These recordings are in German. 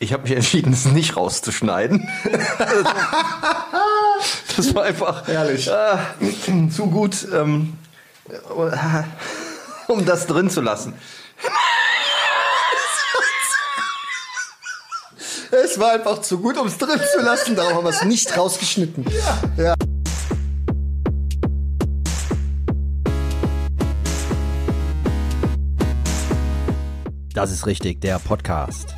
Ich habe mich entschieden, es nicht rauszuschneiden. Das war einfach herrlich. Zu gut, um das drin zu lassen. Es war einfach zu gut, um es drin zu lassen. Darum haben wir es nicht rausgeschnitten. Ja. Das ist richtig, der Podcast.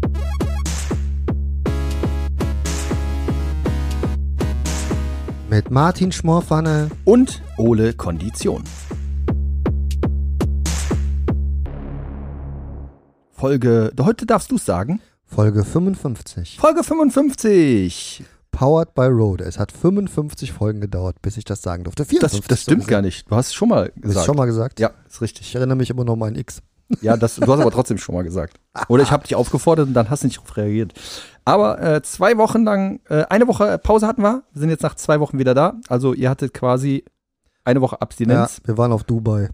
Mit Martin Schmorpfanne Und Ole Kondition. Heute darfst du es sagen. Folge 55. Folge 55. Powered by Rode. Es hat 55 Folgen gedauert, bis ich das sagen durfte. 54 Das stimmt gar nicht. Du hast es schon mal gesagt. Hast du schon mal gesagt? Ja, ist Ich richtig. erinnere mich immer noch mal an X. Ja, du hast aber trotzdem schon mal gesagt. Oder ich habe dich aufgefordert und dann hast du nicht darauf reagiert. Aber 2 Wochen lang, eine Woche Pause hatten wir. Wir sind jetzt nach 2 Wochen wieder da. Also ihr hattet quasi eine Woche Abstinenz. Ja, wir waren auf Dubai.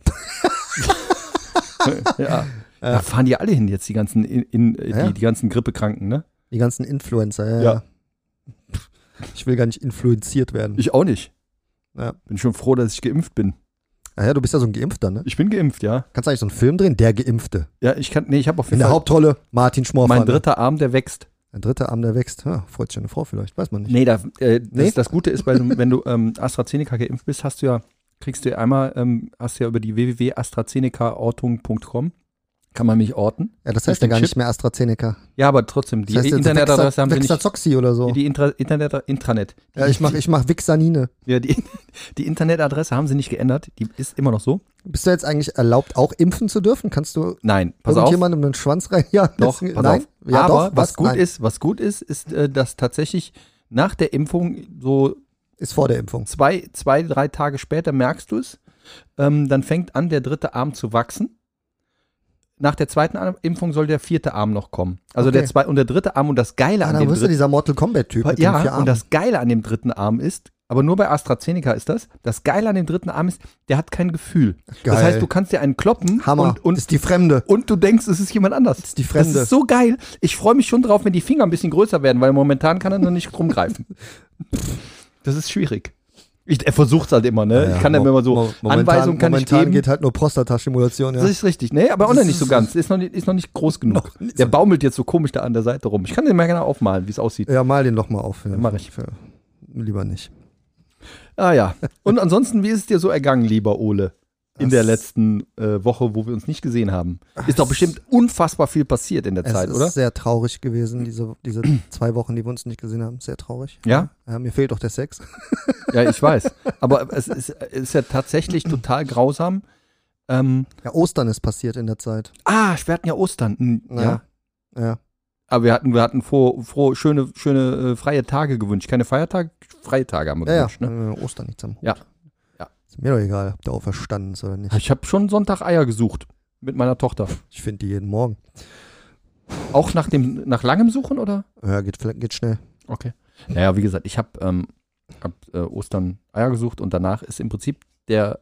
Ja. Da fahren die alle hin jetzt, die ganzen, die ganzen Grippekranken, ne? Die ganzen Influencer, Ja. Ich will gar nicht influenziert werden. Ich auch nicht. Ja. Bin schon froh, dass ich geimpft bin. Ja, du bist ja so ein Geimpfter, ne? Ich bin geimpft, ja. Kannst du eigentlich so einen Film drehen? Der Geimpfte. Ja, ich habe auf In jeden der Fall Hauptrolle Martin Schmorpfanne. mein dritter Arm, der wächst. Ein dritter Arm, der wächst. Ja, freut sich eine Frau vielleicht, weiß man nicht. Nee, Nee? das Gute ist, wenn du AstraZeneca geimpft bist, hast du über die www.astrazenecaortung.com kann man mich orten. Ja, das heißt ja gar nicht mehr AstraZeneca. Ja, aber trotzdem, die Das heißt jetzt Internetadresse haben sie nicht. Vexazoxi oder so. Die Intranet. Ja, ich mach Vixanine. Ja, die Internetadresse haben sie nicht geändert. Die ist immer noch so. Bist du jetzt eigentlich erlaubt, auch impfen zu dürfen? Kannst du Nein, pass auf. irgendjemandem einen Schwanz rein? Ja, Doch, das, pass nein? auf. Ja, aber doch, was gut Nein. ist, dass tatsächlich nach der Impfung so Ist vor der Impfung. 2-3 Tage später merkst du es, dann fängt an, der dritte Arm zu wachsen. Nach der zweiten Impfung soll der 4. Arm noch kommen. Also Okay. der dritte Arm und das Geile an Dann dem wirst du dritten dieser Mortal Kombat-Typ mit den 4 Ja, Armen. und das Geile an dem dritten Arm ist, aber nur bei AstraZeneca ist das Geile an dem dritten Arm ist, der hat kein Gefühl. Geil. Das heißt, du kannst dir einen kloppen Hammer. und ist die Fremde. du denkst, es ist jemand anders. ist die Fremde. Das ist so geil. Ich freue mich schon drauf, wenn die Finger ein bisschen größer werden, weil momentan kann er noch nicht rumgreifen. Das ist schwierig. Er versucht es halt immer, ne? Ja, Ich kann dann immer so Anweisungen kann ich momentan geben. geht halt nur Prostatastimulation, ja. Das ist richtig, ne? Aber auch noch nicht so ganz. Ist noch nicht groß genug. Noch nicht Der so- baumelt jetzt so komisch da an der Seite rum. Ich kann den mal gerne aufmalen, wie es aussieht. Ja, mal den doch mal auf. Ja. Mach ich. Lieber nicht. Ah ja. Und ansonsten, wie ist es dir so ergangen, lieber Ole? In der letzten Woche, wo wir uns nicht gesehen haben. Ist doch bestimmt unfassbar viel passiert in der Zeit, Es ist oder? sehr traurig gewesen, diese 2 Wochen, die wir uns nicht gesehen haben. Sehr traurig. Ja? Ja, mir fehlt doch der Sex. Ja, ich weiß. Aber es ist ja tatsächlich total grausam. Ja, Ostern ist passiert in der Zeit. Wir hatten ja Ostern. Ja. Ja. Aber wir hatten schöne freie Tage gewünscht. Keine Feiertage, freie Tage haben wir Ja, gewünscht. Ne? Ostern nichts am Hut. Ja. Ist mir doch egal, ob der auferstanden ist oder nicht. Ich habe schon Sonntag Eier gesucht mit meiner Tochter. Ich finde die jeden Morgen. Auch nach langem Suchen, oder? Ja, geht schnell. Okay. Naja, wie gesagt, ich habe Ostern Eier gesucht und danach ist im Prinzip der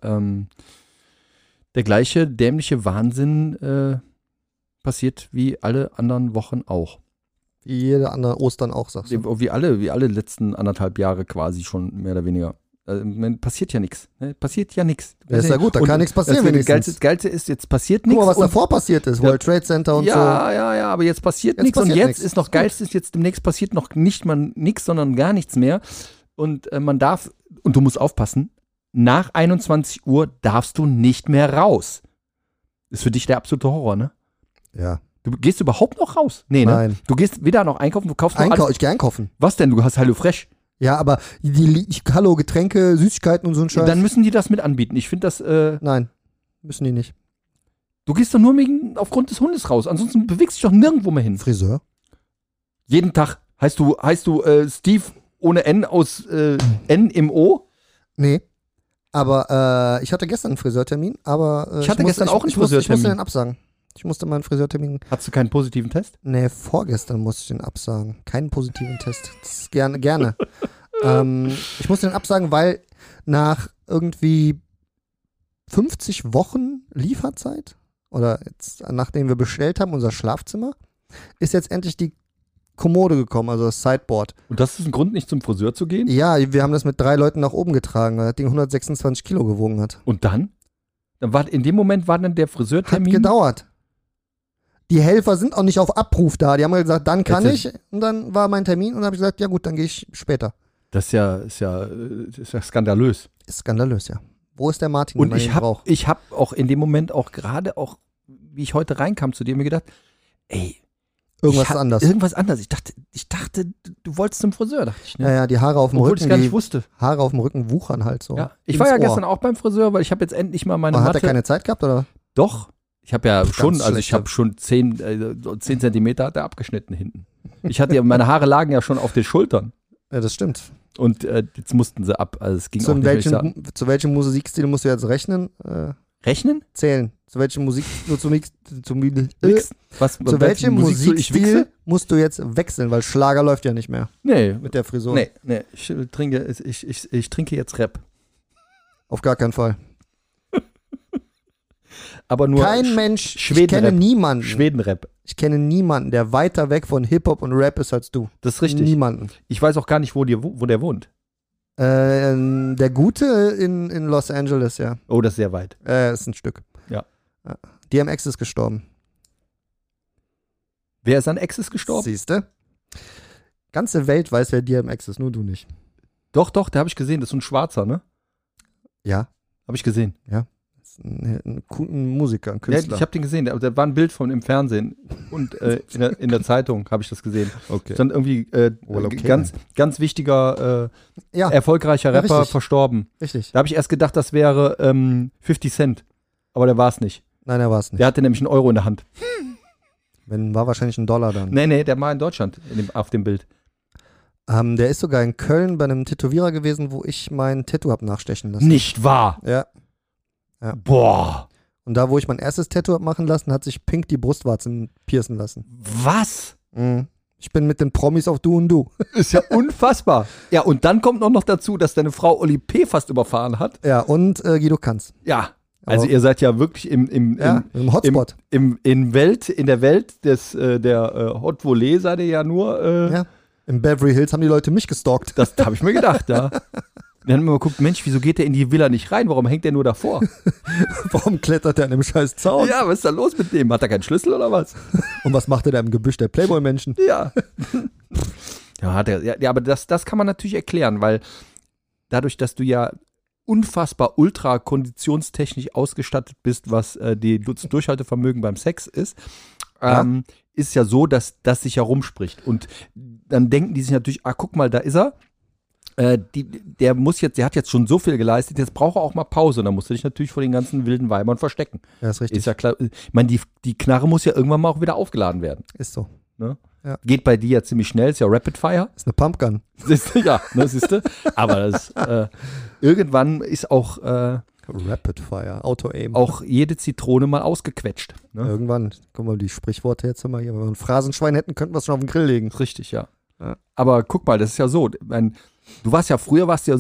gleiche dämliche Wahnsinn passiert wie alle anderen Wochen auch. Wie jede andere Ostern auch, sagst du. Wie alle letzten 1,5 Jahre quasi schon mehr oder weniger. Passiert ja nichts. Ne? Passiert ja nichts. Ja, ist ja gut, da kann nichts passieren wenigstens. Das Geilste ist, jetzt passiert Guck nichts. mal, was davor passiert ist. World Trade Center und so. Ja, aber jetzt passiert Jetzt nichts. Und passiert jetzt nichts. ist noch Geilste, jetzt demnächst passiert noch nicht mal nichts, sondern gar nichts mehr. Und man darf, und du musst aufpassen, nach 21 Uhr darfst du nicht mehr raus. Ist für dich der absolute Horror, ne? Ja. Du gehst überhaupt noch raus? Nee, ne? Nein. Du gehst weder noch einkaufen, du kaufst noch alles. Ich gehe einkaufen. Was denn? Du hast HelloFresh. Ja, aber Hallo, Getränke, Süßigkeiten und so ein Scheiß. Dann müssen die das mit anbieten. Ich finde das, Nein, müssen die nicht. du gehst doch nur aufgrund des Hundes raus. Ansonsten bewegst du dich doch nirgendwo mehr hin. Friseur? Jeden Tag heißt du Steve ohne N aus N im O? Nee. Aber ich hatte gestern einen Friseurtermin, aber Ich hatte gestern auch einen Ich musste Friseurtermin. den absagen. Ich musste meinen Friseurtermin. Hattest du keinen positiven Test? Nee, vorgestern musste ich den absagen. Keinen positiven Test. Das ist gerne. Ich musste den absagen, weil nach irgendwie 50 Wochen Lieferzeit oder jetzt, nachdem wir bestellt haben, unser Schlafzimmer, ist jetzt endlich die Kommode gekommen, also das Sideboard. Und das ist ein Grund, nicht zum Friseur zu gehen? Ja, wir haben das mit 3 Leuten nach oben getragen, weil das Ding 126 Kilo gewogen hat. Und dann? In dem Moment war dann der Hat Friseurtermin. gedauert. Die Helfer sind auch nicht auf Abruf da. Die haben gesagt, dann kann Jetzt ich. Und dann war mein Termin und dann habe ich gesagt, ja gut, dann gehe ich später. Das ist ja skandalös. Ist skandalös, ja. Wo ist der Martin, Und wenn man ihn braucht? ich hab auch in dem Moment gerade wie ich heute reinkam zu dir, mir gedacht, ey, Irgendwas anders. Irgendwas anders. Ich dachte, du wolltest zum Friseur, dachte ich. Ne? Ja, die Haare auf dem Obwohl ich es Rücken, gar nicht die wusste. Haare auf dem Rücken wuchern halt so. Ja. Ich ins war ja Ohr. gestern auch beim Friseur, weil ich habe jetzt endlich mal meine Aber Matte. hat er keine Zeit gehabt, oder? Doch. Ich habe ja schon, also ich schlecht, habe schon 10 Zentimeter hat er abgeschnitten hinten. Meine Haare lagen ja schon auf den Schultern. Ja, das stimmt. Und jetzt mussten sie ab. Also es ging auch nicht mehr. Zu welchem Musikstil musst du jetzt rechnen? Rechnen? Zählen. Zu welchem Wichsen? Zu welchem Musikstil musst du jetzt wechseln? Weil Schlager läuft ja nicht mehr Nee. mit der Frisur. Nee. Ich trinke jetzt Rap. Auf gar keinen Fall. Aber nur Kein Mensch, ich Schwedenrap. kenne niemanden. Schwedenrap. Ich kenne niemanden, der weiter weg von Hip-Hop und Rap ist als du. Das ist richtig. Niemanden. Ich weiß auch gar nicht, wo der wohnt. Der Gute in Los Angeles, ja. Oh, das ist sehr weit. Ist ein Stück. Ja. DMX ist gestorben. Wer ist an Exes gestorben? Siehste? Ganze Welt weiß, wer DMX ist, nur du nicht. Doch, der habe ich gesehen. Das ist so ein Schwarzer, ne? Ja. Habe ich gesehen. Ist ein Musiker, ein Ja, Künstler. ich habe den gesehen. Da war ein Bild von im Fernsehen und in der Zeitung habe ich das gesehen. Okay. Stand irgendwie ganz wichtiger, Ja, erfolgreicher Ja, Rapper richtig. verstorben. richtig. Da habe ich erst gedacht, das wäre 50 Cent. Aber der war es nicht. Nein, er war es nicht. Der hatte nämlich einen Euro in der Hand. War wahrscheinlich ein Dollar dann. Nee, der war in Deutschland auf dem Bild. Der ist sogar in Köln bei einem Tätowierer gewesen, wo ich mein Tattoo hab nachstechen lassen. Nicht wahr? Ja. Boah. Und da, wo ich mein erstes Tattoo hab machen lassen, hat sich Pink die Brustwarzen piercen lassen. Was? Mhm. Ich bin mit den Promis auf Du und Du. Ist ja unfassbar. Ja, und dann kommt noch dazu, dass deine Frau Oli P. fast überfahren hat. Ja, und Guido Kanz. Ja. Also Aber- ihr seid ja wirklich im Hotspot. in der Welt der Hot Volley seid ihr ja nur. Ja. In Beverly Hills haben die Leute mich gestalkt. Das habe ich mir gedacht, ja. Dann haben wir mal geguckt, Mensch, wieso geht der in die Villa nicht rein? Warum hängt der nur davor? Warum klettert der an dem scheiß Zaun? Ja, was ist da los mit dem? Hat er keinen Schlüssel oder was? Und was macht er da im Gebüsch der Playboy-Menschen? Ja. Ja, aber das kann man natürlich erklären, weil dadurch, dass du ja unfassbar ultra konditionstechnisch ausgestattet bist, was das Durchhaltevermögen beim Sex ist, ist ja so, dass das sich herumspricht. Und dann denken die sich natürlich, guck mal, da ist er. Der hat jetzt schon so viel geleistet, jetzt braucht er auch mal Pause. Und dann musst du dich natürlich vor den ganzen wilden Weibern verstecken. Ja, ist richtig. Ist ja klar. Ich meine, die Knarre muss ja irgendwann mal auch wieder aufgeladen werden. Ist so. Ne? Ja. Geht bei dir ja ziemlich schnell, ist ja Rapid Fire. Ist eine Pumpgun. Ja, ne, siehst du? Aber irgendwann ist auch Rapid Fire, Auto-Aim. auch jede Zitrone mal ausgequetscht. Ne? Irgendwann, guck mal, die Sprichworte jetzt mal hier. Wenn wir ein Phrasenschwein hätten, könnten wir es schon auf den Grill legen. Richtig, ja. Ja. Aber guck mal, das ist ja so. Du warst ja früher richtig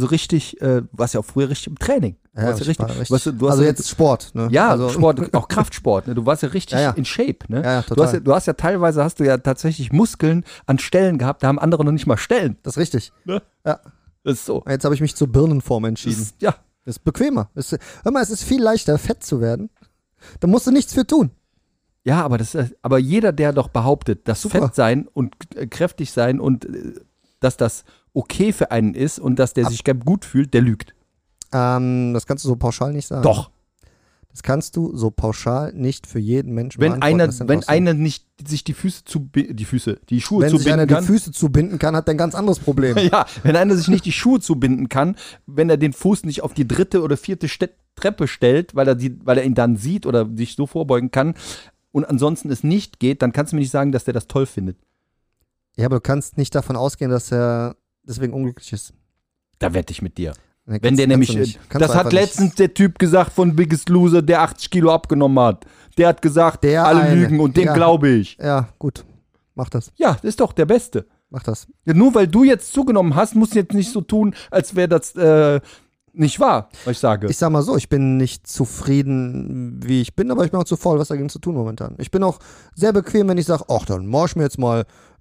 im Training. Du warst ja richtig. Weißt du hast also ja, jetzt Sport, ne? ja, also, Sport, auch Kraftsport. Ne? Du warst ja richtig Ja. in Shape. Ne? Ja, Du total. hast ja teilweise tatsächlich Muskeln an Stellen gehabt, da haben andere noch nicht mal Stellen. Das ist richtig. Ne? Ja. Das ist so. Jetzt habe ich mich zur Birnenform entschieden. Ja. Das ist bequemer. Hör mal, es ist viel leichter, fett zu werden. Da musst du nichts für tun. Ja, aber jeder, der doch behauptet, dass Super. Fett sein und kräftig sein und dass das okay für einen ist und dass der sich gut fühlt, der lügt. Das kannst du so pauschal nicht sagen. Doch. Das kannst du so pauschal nicht für jeden Menschen Wenn beantworten. einer nicht sich die Schuhe Wenn sich zubinden einer die kann. Füße zubinden kann, hat er ein ganz anderes Problem. Ja, wenn einer sich nicht die Schuhe zubinden kann, wenn er den Fuß nicht auf die 3. oder 4. Treppe stellt, weil er ihn dann sieht oder sich so vorbeugen kann und ansonsten es nicht geht, dann kannst du mir nicht sagen, dass der das toll findet. Ja, aber du kannst nicht davon ausgehen, dass er deswegen unglücklich ist. Da wette ich mit dir. Nee, Wenn der nämlich, das hat letztens der Typ gesagt von Biggest Loser, der 80 Kilo abgenommen hat. Der hat gesagt, alle lügen und dem glaube ich. Ja, gut. Mach das. Ja, das ist doch der Beste. Mach das. Ja, nur weil du jetzt zugenommen hast, musst du jetzt nicht so tun, als wäre das nicht wahr, was ich sage. Ich sag mal so, ich bin nicht zufrieden, wie ich bin, aber ich bin auch zu faul, was dagegen zu tun momentan. Ich bin auch sehr bequem, wenn ich sage, ach, dann mach ich mir jetzt mal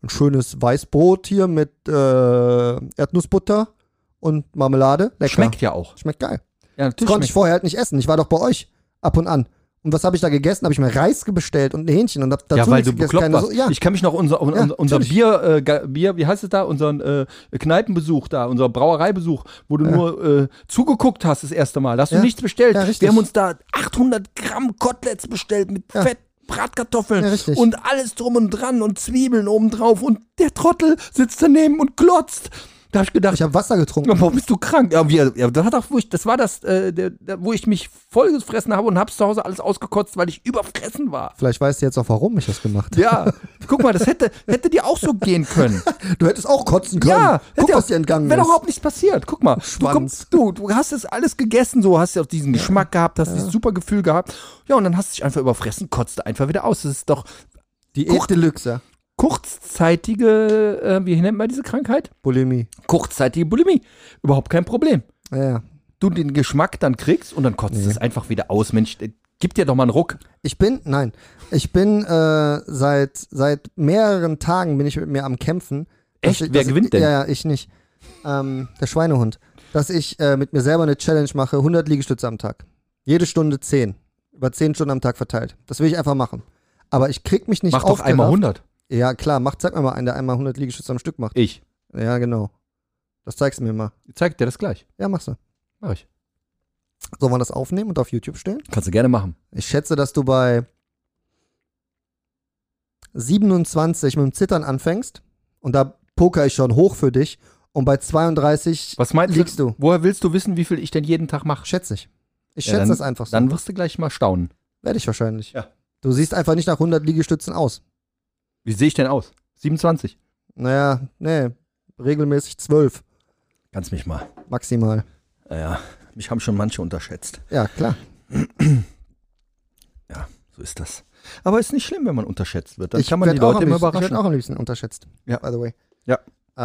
ein schönes Weißbrot hier mit Erdnussbutter und Marmelade. Lecker. Schmeckt ja auch. Schmeckt geil. Ja, Das natürlich konnte ich vorher halt nicht essen. Ich war doch bei euch ab und an. Und was habe ich da gegessen? Habe ich mir Reis bestellt und ein Hähnchen und hab dazu Ja, weil nichts du gegessen. bekloppt Keine warst. So, ja. Ich kann mich noch unser natürlich. Bier, wie heißt es da, unseren Kneipenbesuch da, unser Brauereibesuch, wo du nur zugeguckt hast das erste Mal. Da hast du Ja. nichts bestellt. Ja, richtig. Wir haben uns da 800 Gramm Koteletts bestellt mit Ja. Fett, Bratkartoffeln Ja, richtig. und alles drum und dran und Zwiebeln obendrauf und der Trottel sitzt daneben und glotzt. Da hab ich gedacht, Ich habe Wasser getrunken. warum bist du krank? Ja, das hat auch, das war das, wo ich mich vollgefressen habe und hab's zu Hause alles ausgekotzt, weil ich überfressen war. Vielleicht weißt du jetzt auch, warum ich das gemacht habe. Ja, guck mal, das hätte dir auch so gehen können. Du hättest auch kotzen können. Ja, Guck, hätte was dir entgangen wäre ist. doch überhaupt nichts passiert. Guck mal, Schwanz. du hast das alles gegessen, so hast ja auch diesen Geschmack gehabt, hast dieses super Gefühl gehabt. Ja, und dann hast du dich einfach überfressen, kotzt einfach wieder aus. Das ist doch Diät Deluxe. kurzzeitige, wie nennt man diese Krankheit? Bulimie. Kurzzeitige Bulimie. Überhaupt kein Problem. Ja. Du den Geschmack dann kriegst und dann kotzt es einfach wieder aus. Mensch, gib dir doch mal einen Ruck. Ich bin seit mehreren Tagen bin ich mit mir am Kämpfen. Echt? dass ich- Wer dass gewinnt denn? Ja, ich nicht. Der Schweinehund. Dass ich mit mir selber eine Challenge mache, 100 Liegestütze am Tag. Jede Stunde 10. Über 10 Stunden am Tag verteilt. Das will ich einfach machen. Aber ich krieg mich nicht Mach doch einmal 100. Ja, klar. Zeig mir mal einen, der einmal 100 Liegestütze am Stück macht. Ich. Ja, genau. Das zeigst du mir mal. Zeig dir das gleich. Ja, machst du. Mach ich. Sollen wir das aufnehmen und auf YouTube stellen? Kannst du gerne machen. Ich schätze, dass du bei 27 mit dem Zittern anfängst und da poker ich schon hoch für dich und bei 32 Was meinst liegst du. Woher willst du wissen, wie viel ich denn jeden Tag mache? Schätze ich. Ich Ja, schätze dann- das einfach so. Dann wirst du gleich mal staunen. Werde ich wahrscheinlich. Ja. Du siehst einfach nicht nach 100 Liegestützen aus. Wie sehe ich denn aus? 27. Naja, nee, regelmäßig 12 Kannst mich mal. maximal. Naja, mich haben schon manche unterschätzt. Ja, klar. Ja, so ist das. Aber ist nicht schlimm, wenn man unterschätzt wird. Dann Ich kann man die werd auch Leute am immer liebsten- Ich überraschen. werde auch am liebsten unterschätzt. Ja. By the way. Ja.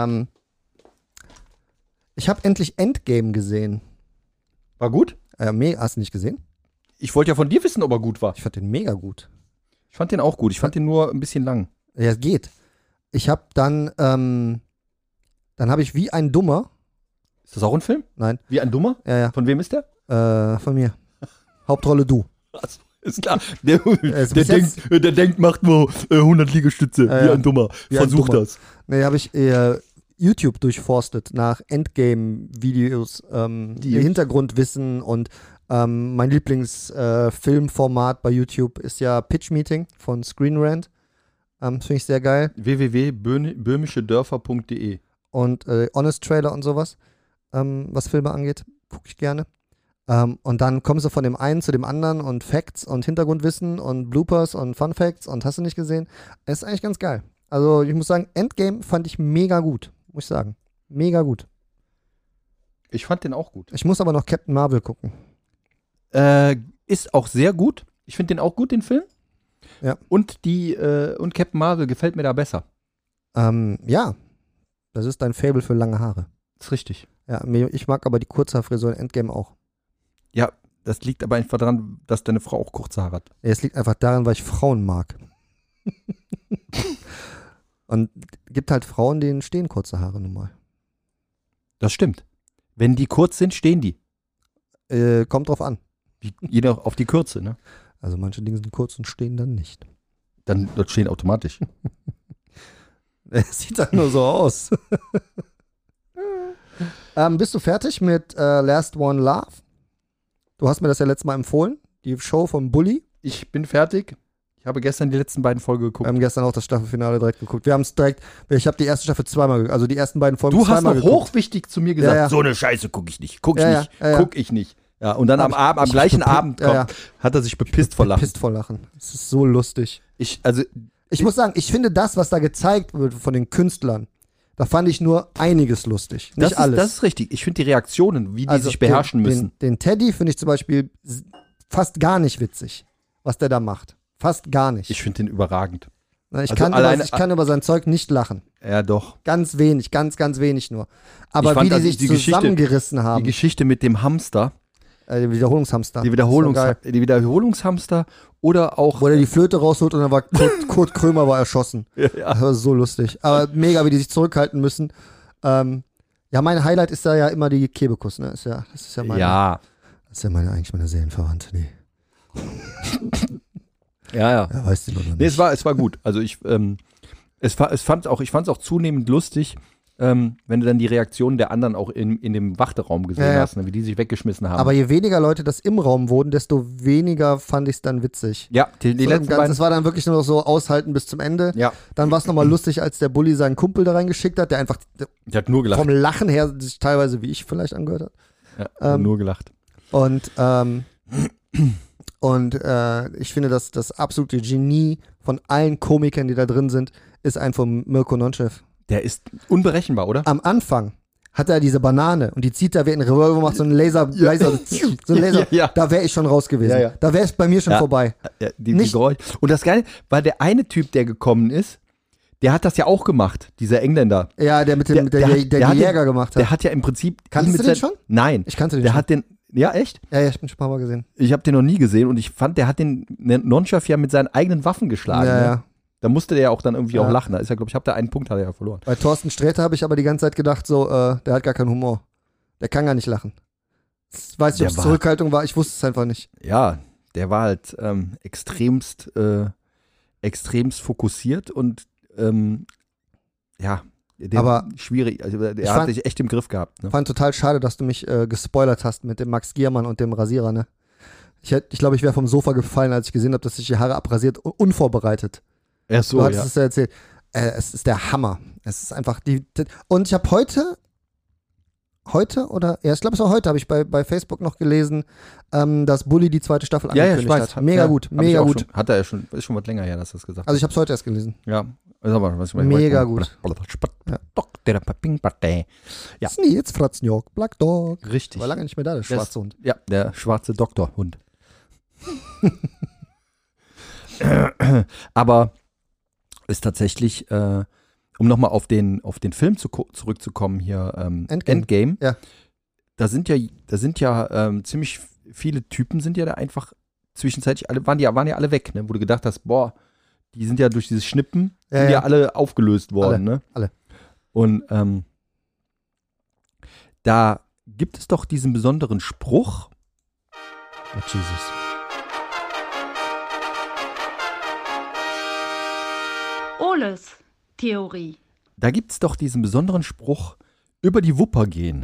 Ich habe endlich Endgame gesehen. War gut? Hast du nicht gesehen? Ich wollte ja von dir wissen, ob er gut war. Ich fand den mega gut. Ich fand den auch gut. Ich fand den nur ein bisschen lang. Ja, es geht. Ich habe dann habe ich wie ein Dummer, Ist das auch ein Film? nein, Wie ein Dummer? ja, Von wem ist der? von mir. Hauptrolle du. Achso, ist klar. Der, Also bis jetzt- denkt, macht nur 100 Liegestütze. Ja, ja. Dummer. Wie ein Versuch Dummer. das. Nee, habe ich YouTube durchforstet nach Endgame-Videos, Hintergrundwissen und mein Lieblingsfilmformat bei YouTube ist ja Pitch Meeting von Screen Rant. Das finde ich sehr geil. www.böhmischedörfer.de Und Honest Trailer und sowas, was Filme angeht, gucke ich gerne. Und dann kommst du von dem einen zu dem anderen und Facts und Hintergrundwissen und Bloopers und Fun Facts und hast du nicht gesehen. Es ist eigentlich ganz geil. Also ich muss sagen, Endgame fand ich mega gut, muss ich sagen. Mega gut. Ich fand den auch gut. Ich muss aber noch Captain Marvel gucken. Ist auch sehr gut. Ich finde den auch gut, den Film. Ja. Und und Captain Marvel gefällt mir da besser. Ja, das ist dein Faible für lange Haare. Das ist richtig. Ja, ich mag aber die Kurzhaarfrisur in Endgame auch. Ja, das liegt aber einfach daran, dass deine Frau auch kurze Haare hat. Ja, es liegt einfach daran, weil ich Frauen mag. Und gibt halt Frauen, denen stehen kurze Haare nun mal. Das stimmt. Wenn die kurz sind, stehen die. Kommt drauf an. Jeder auf die Kürze, ne? Also manche Dinge sind kurz und stehen dann nicht. Dann dort stehen automatisch. Es sieht dann nur so aus. Bist du fertig mit Last One Love? Du hast mir das ja letztes Mal empfohlen. Die Show von Bully. Ich bin fertig. Ich habe gestern die letzten beiden Folgen geguckt. Wir haben gestern auch das Staffelfinale direkt geguckt. Wir haben es direkt, ich habe die erste Staffel zweimal geguckt, also die ersten beiden Folgen Du hast zweimal noch geguckt. hochwichtig zu mir gesagt, Ja, ja. so eine Scheiße gucke ich nicht. Guck ich Ja, nicht. ja, ja. Guck ich nicht. Ja, und dann am gleichen Abend ja, ja. hat er sich bepisst vor Lachen. Pisst vor Lachen. Es ist so lustig. Ich Ich muss sagen, ich finde das, was da gezeigt wird von den Künstlern, da fand ich nur einiges lustig. Nicht alles. Das ist richtig. Ich finde die Reaktionen, wie die sich beherrschen müssen. Den Teddy finde ich zum Beispiel fast gar nicht witzig, was der da macht. Fast gar nicht. Ich finde den überragend. Ich also kann über sein Zeug nicht lachen. Ja, doch. Ganz wenig, ganz wenig nur. Aber Ich fand wie die also sich die Geschichte- zusammengerissen haben. Die Geschichte mit dem Hamster, Wiederholungshamster. Die, Das ist so geil. Die Wiederholungshamster oder auch. Wo er die Flöte rausholt und dann war Kurt Krömer war erschossen. Ja. Das war so lustig. Aber mega, wie die sich zurückhalten müssen. Ja, mein Highlight ist da ja immer die Kebekus, ne? Das ist ja meine, Das ist ja eigentlich meine Seelenverwandte. Nee. Ja. Ja, weißt du noch nicht. Nee, es war gut. Also ich fand es auch zunehmend lustig, wenn du dann die Reaktionen der anderen auch in dem Warteraum gesehen hast, ne, wie die sich weggeschmissen haben. Aber je weniger Leute das im Raum wurden, desto weniger fand ich es dann witzig. Ja, die So letzten beiden. es war dann wirklich nur noch so aushalten bis zum Ende. Ja, Dann war es nochmal lustig, als der Bulli seinen Kumpel da reingeschickt hat, der einfach die hat nur gelacht. vom Lachen her sich teilweise wie ich vielleicht angehört hat. Ja, nur gelacht. Und ich finde, dass das absolute Genie von allen Komikern, die da drin sind, ist einfach Mirko Nonchev. Der ist unberechenbar, oder? Am Anfang hat er diese Banane und die zieht er wie ein Revolver, macht so einen Laser. Ja. Da wäre ich schon raus gewesen. Ja. Da wäre es bei mir schon Ja. vorbei. Ja, die Nicht- Geräusche. Und das Geile, weil der eine Typ, der gekommen ist, der hat das ja auch gemacht, dieser Engländer. Ja, der Der die hat Jäger gemacht hat. Der hat ja im Prinzip. Kanntest mit du den sein- schon? Nein. Ich kannte den Der schon. hat den. Ja, echt? Ja, ich bin schon ein paar Mal gesehen. Ich habe den noch nie gesehen und ich fand, der hat den Nonchef ja mit seinen eigenen Waffen geschlagen. Ja, ne? ja. Da musste der ja auch dann irgendwie Ja. auch lachen. Da ist ja, glaube ich, habe da einen Punkt, hat er ja verloren. Bei Thorsten Sträter habe ich aber die ganze Zeit gedacht, so, der hat gar keinen Humor. Der kann gar nicht lachen. Ich weiß nicht, Der ob es war- Zurückhaltung war, ich wusste es einfach nicht. Ja, der war halt extremst fokussiert und ja, Aber schwierig. Also ich er hat fand- sich echt im Griff gehabt. Ne? Fand total schade, dass du mich gespoilert hast mit dem Max Giermann und dem Rasierer, ne? Ich glaube, ich wäre vom Sofa gefallen, als ich gesehen habe, dass sich die Haare abrasiert, unvorbereitet. Ach so, Du hattest ja. es ja erzählt. Es ist der Hammer. Es ist einfach und ich habe heute oder, ja, ich glaube, es war heute, habe ich bei Facebook noch gelesen, dass Bully die zweite Staffel Ja, angekündigt ich weiß. hat. Mega Ja, gut, hab ich mega auch gut. Schon, hat er ja schon, ist schon was länger her, dass er das gesagt Also ich habe es heute erst gelesen. hat. Ja, ist aber, was ich meine, Mega gut. Ja. Ja. Jetzt Fratzenjörg, Black Dog. Richtig. War lange nicht mehr da, der schwarze Hund. Ja, der schwarze Doktorhund. Aber ist tatsächlich, um nochmal auf den Film zurückzukommen hier, Endgame. Ja. Da sind ja ziemlich viele Typen sind ja da einfach zwischenzeitlich alle, waren ja alle weg, ne? Wo du gedacht hast, boah, die sind ja durch dieses Schnippen, Ja, sind ja ja. alle aufgelöst worden, ne? alle. Und da gibt es doch diesen besonderen Spruch, Oh, Jesus. Oles Theorie. da gibt es doch diesen besonderen Spruch, über die Wupper gehen.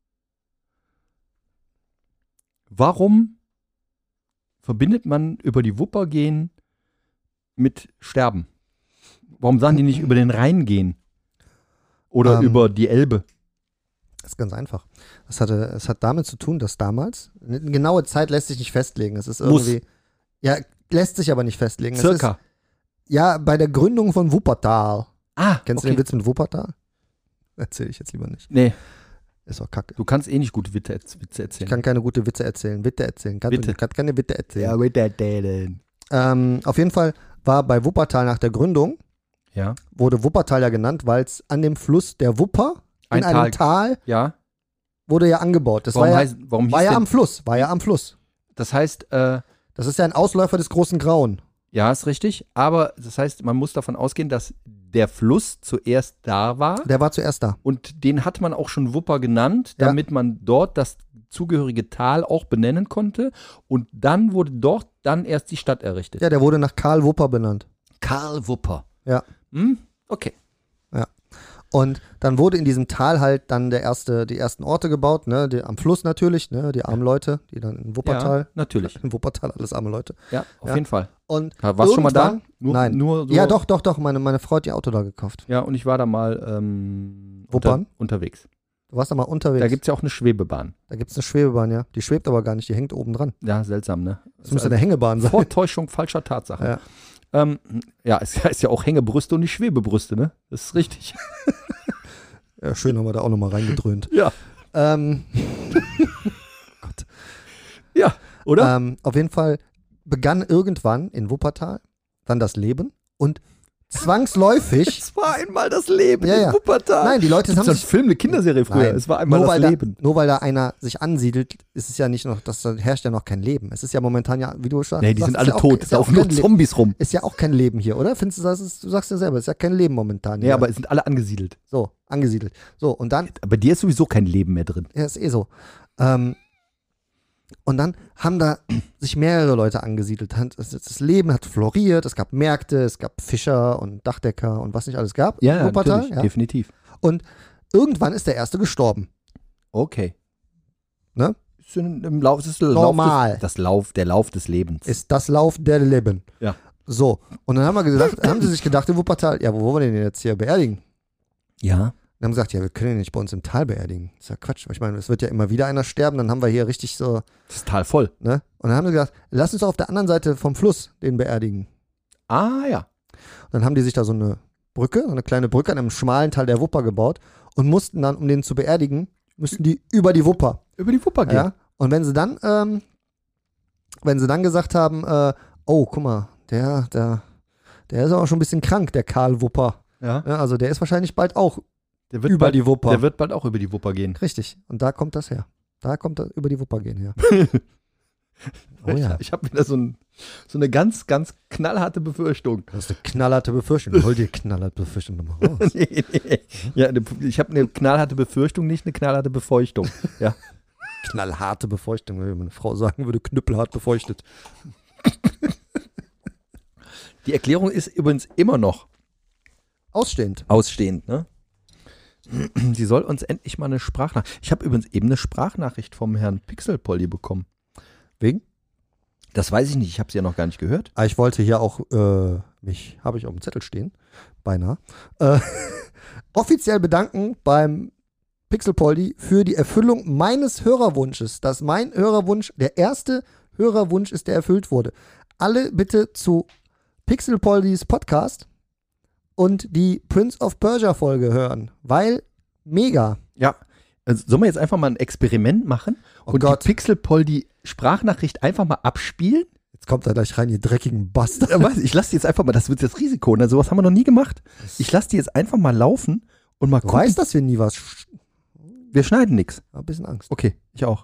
Warum verbindet man über die Wupper gehen mit Sterben? Warum sagen die nicht über den Rhein gehen? Oder über die Elbe? Das ist ganz einfach. Es hat damit zu tun, dass damals, eine genaue Zeit lässt sich nicht festlegen. Es ist Muss. irgendwie, ja, lässt sich aber nicht festlegen. Es Circa. Ist, ja, bei der Gründung von Wuppertal. Kennst du den Witz mit Wuppertal? Erzähle ich jetzt lieber nicht. Nee, Ist auch kacke. du kannst eh nicht gute Witze erzählen. Ich kann keine gute Witze erzählen. Witte erzählen. Witte. Kann keine Witte erzählen. Witte. Auf jeden Fall war bei Wuppertal nach der Gründung, Ja. wurde Wuppertal ja genannt, weil es an dem Fluss der Wupper in Ein einem Tal Ja. wurde ja angebaut. Das Warum war warum ja hieß am Fluss. War ja am Fluss. das heißt, Das ist ja ein Ausläufer des großen Grauen. ja, ist richtig, aber das heißt, man muss davon ausgehen, dass der Fluss zuerst da war Der war zuerst da. und den hat man auch schon Wupper genannt, Ja. damit man dort das zugehörige Tal auch benennen konnte und dann wurde dort dann erst die Stadt errichtet. Ja, der wurde nach Karl Wupper benannt. Karl Wupper. Ja. Okay. Und dann wurde in diesem Tal halt dann die ersten Orte gebaut, ne, am Fluss natürlich, ne, die armen Leute, die dann in Wuppertal, Ja, natürlich. in Wuppertal alles arme Leute. Ja, auf Ja. jeden Fall. Und Warst du schon mal da? irgendwann- Nur, Nein. Nur so, Ja, doch, meine Frau hat ihr Auto da gekauft. Ja, und ich war da mal Wuppern? unterwegs. Du warst da mal unterwegs. Da gibt es ja auch eine Schwebebahn. Da gibt's eine Schwebebahn, ja. Die schwebt aber gar nicht, die hängt oben dran. Ja, seltsam, ne? Das müsste eine Hängebahn sein. Vortäuschung falscher Tatsachen. Ja. Es heißt ja auch Hängebrüste und nicht Schwebebrüste, ne? Das ist richtig. Ja, schön haben wir da auch nochmal reingedröhnt. Ja. Gott. Ja, oder? Auf jeden Fall begann irgendwann in Wuppertal dann das Leben und zwangsläufig. Es war einmal das Leben Ja, in ja. Wuppertal. Nein, die Leute Gibt's haben so einen sich. Film, eine Kinderserie früher. Nein. Es war einmal nur das weil Leben. nur weil da einer sich ansiedelt, ist es ja nicht noch, da herrscht ja noch kein Leben. Es ist ja momentan ja, wie du schon Nee, die sagst, sind ist alle ja auch- tot. ist Es ja auch laufen nur kein Le- Zombies rum. Ist ja auch kein Leben hier, oder? Findest du das? Du sagst ja selber, ist ja kein Leben momentan. Nee, hier. aber es sind alle angesiedelt. So, angesiedelt. So, und dann, Bei dir ist sowieso kein Leben mehr drin. ja, ist eh so. Und dann haben da sich mehrere Leute angesiedelt. Das Leben hat floriert, es gab Märkte, es gab Fischer und Dachdecker und was nicht alles gab. in Wuppertal, natürlich. Definitiv. Und irgendwann ist der Erste gestorben. Okay. Ne? Ist im Lauf, das ist der Normal. Der Lauf des Lebens. Ist das Lauf der Leben. Ja. So, und dann haben sie sich gedacht in Wuppertal, ja, wo wollen wir den jetzt hier beerdigen? Ja. Dann haben sie gesagt, ja, wir können ihn nicht bei uns im Tal beerdigen. Das ist ja Quatsch. Ich meine, es wird ja immer wieder einer sterben, dann haben wir hier richtig so, Das ist total voll. ne? Und dann haben sie gesagt, lass uns doch auf der anderen Seite vom Fluss den beerdigen. Ah, ja. Und dann haben die sich da so eine Brücke, so eine kleine Brücke an einem schmalen Teil der Wupper gebaut und mussten dann, um den zu beerdigen, müssten die über die Wupper. Über die Wupper gehen. Ja? Und wenn sie dann gesagt haben, oh, guck mal, der ist aber schon ein bisschen krank, der Karl Wupper. Ja. Ja, also der ist wahrscheinlich bald auch Der wird über bald, die Wupper. Der wird bald auch über die Wupper gehen. Richtig. Und da kommt das her. Da kommt das über die Wupper gehen her. Oh ja. Ich habe wieder so eine ganz, ganz knallharte Befürchtung. Das ist eine knallharte Befürchtung. Hol dir knallharte Befürchtung nochmal raus. Nee. Ja, ich habe eine knallharte Befürchtung, nicht eine knallharte Befeuchtung. Ja. Knallharte Befeuchtung, wenn meine Frau sagen würde, knüppelhart befeuchtet. Die Erklärung ist übrigens immer noch Ausstehend. ausstehend, ne? Sie soll uns endlich mal eine Sprachnachricht. Ich habe übrigens eben eine Sprachnachricht vom Herrn Pixelpolly bekommen. Wegen? Das weiß ich nicht, ich habe sie ja noch gar nicht gehört. Ah, ich wollte hier auch, habe ich auf dem Zettel stehen, beinahe, offiziell bedanken beim Pixelpolly für die Erfüllung meines Hörerwunsches, dass mein Hörerwunsch der erste Hörerwunsch ist, der erfüllt wurde. Alle bitte zu Pixelpollys Podcast und die Prince of Persia Folge hören, weil mega. Ja. Also sollen wir jetzt einfach mal ein Experiment machen Oh und Gott. die Pixelpolly Sprachnachricht einfach mal abspielen? Jetzt kommt er gleich rein, ihr dreckigen Bastard. Ja, weiß ich lasse die jetzt einfach mal, das wird das Risiko, ne? Sowas haben wir noch nie gemacht. Ich lasse die jetzt einfach mal laufen und mal Du gucken. weißt, dass wir nie was. Wir schneiden nichts. Ein bisschen Angst. Okay, ich auch.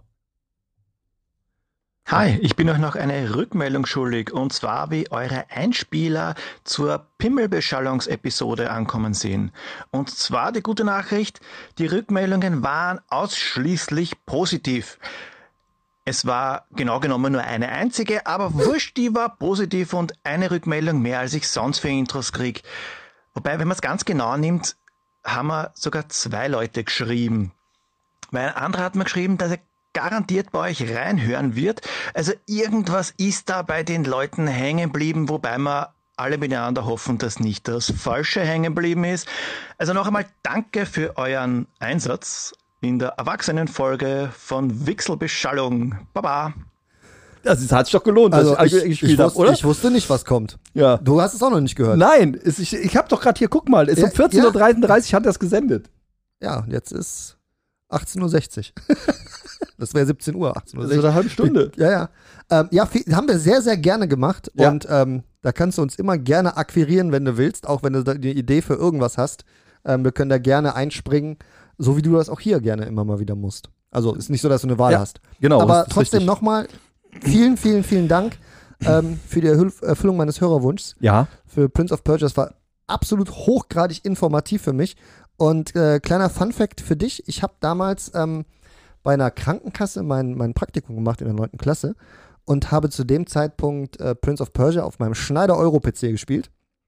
Hi, ich bin euch noch eine Rückmeldung schuldig, und zwar wie eure Einspieler zur Pimmelbeschallungsepisode ankommen sind. Und zwar die gute Nachricht, die Rückmeldungen waren ausschließlich positiv. Es war genau genommen nur eine einzige, aber wurscht, die war positiv und eine Rückmeldung mehr, als ich sonst für Intros krieg. Wobei, wenn man es ganz genau nimmt, haben wir sogar 2 Leute geschrieben. Weil ein anderer hat mir geschrieben, dass er garantiert bei euch reinhören wird. Also irgendwas ist da bei den Leuten hängen geblieben, wobei wir alle miteinander hoffen, dass nicht das Falsche hängen geblieben ist. Also noch einmal danke für euren Einsatz in der Erwachsenenfolge von Wixelbeschallung. Baba. Das hat sich doch gelohnt, Also dass ich, gespielt habe, oder? ich wusste nicht, was kommt. Ja. Du hast es auch noch nicht gehört. Nein, ich habe doch gerade hier, guck mal, es ist Ja, um 14:33 Uhr hat das gesendet. Ja, jetzt ist 18.60 Uhr. Das wäre 17 Uhr, 18.60 Das ist eine halbe Stunde. Ja, ja. Haben wir sehr, sehr gerne gemacht. Ja. Und da kannst du uns immer gerne akquirieren, wenn du willst, auch wenn du da eine Idee für irgendwas hast. Wir können da gerne einspringen, so wie du das auch hier gerne immer mal wieder musst. Also ist nicht so, dass du eine Wahl Ja, hast. genau. Aber das ist trotzdem richtig. nochmal vielen, vielen, vielen Dank für die Erfüllung meines Hörerwunschs. Ja, Für Prince of Persia. Das war absolut hochgradig informativ für mich. Und kleiner Funfact für dich, ich habe damals bei einer Krankenkasse mein Praktikum gemacht in der 9. Klasse und habe zu dem Zeitpunkt Prince of Persia auf meinem Schneider Euro-PC gespielt.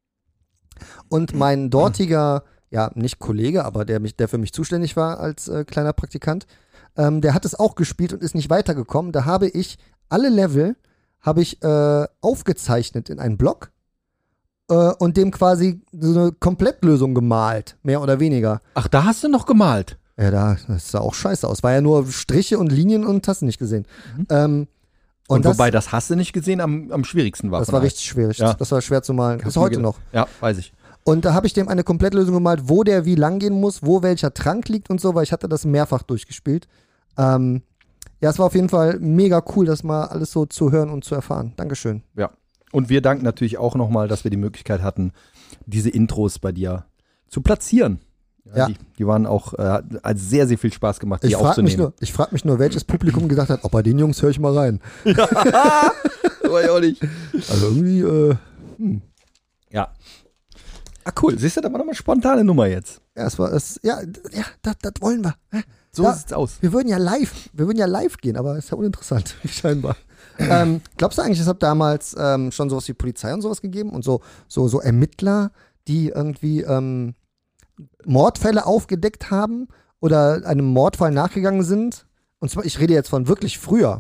Und mein dortiger, ja, nicht Kollege, aber der für mich zuständig war als kleiner Praktikant, der hat es auch gespielt und ist nicht weitergekommen. Da habe ich alle Level aufgezeichnet in einen Block und dem quasi so eine Komplettlösung gemalt, mehr oder weniger. ach, da hast du noch gemalt. Ja, das sah auch scheiße aus. War ja nur Striche und Linien und hast du nicht gesehen. Und wobei, das hast du nicht gesehen, am schwierigsten war. das von war allen. richtig schwierig. Ja. Das war schwer zu malen. Ist heute noch. Ja, weiß ich. Und da habe ich dem eine Komplettlösung gemalt, wo der wie lang gehen muss, wo welcher Trank liegt und so, weil ich hatte das mehrfach durchgespielt. Ja, es war auf jeden Fall mega cool, das mal alles so zu hören und zu erfahren. Dankeschön. Ja. Und wir danken natürlich auch nochmal, dass wir die Möglichkeit hatten, diese Intros bei dir zu platzieren. Ja. Die waren auch, hat sehr, sehr viel Spaß gemacht, die Ich frage aufzunehmen. mich nur, welches Publikum gedacht hat, bei den Jungs höre ich mal rein. War ich auch nicht. Also irgendwie, Ja. Ah, cool. Siehst du, da war doch mal eine spontane Nummer jetzt. das wollen wir. So Ja. sieht's aus. Wir würden ja live gehen, aber ist ja uninteressant, scheinbar. Glaubst du eigentlich, es hat damals schon sowas wie Polizei und sowas gegeben und so Ermittler, die irgendwie Mordfälle aufgedeckt haben oder einem Mordfall nachgegangen sind? Und zwar, ich rede jetzt von wirklich früher.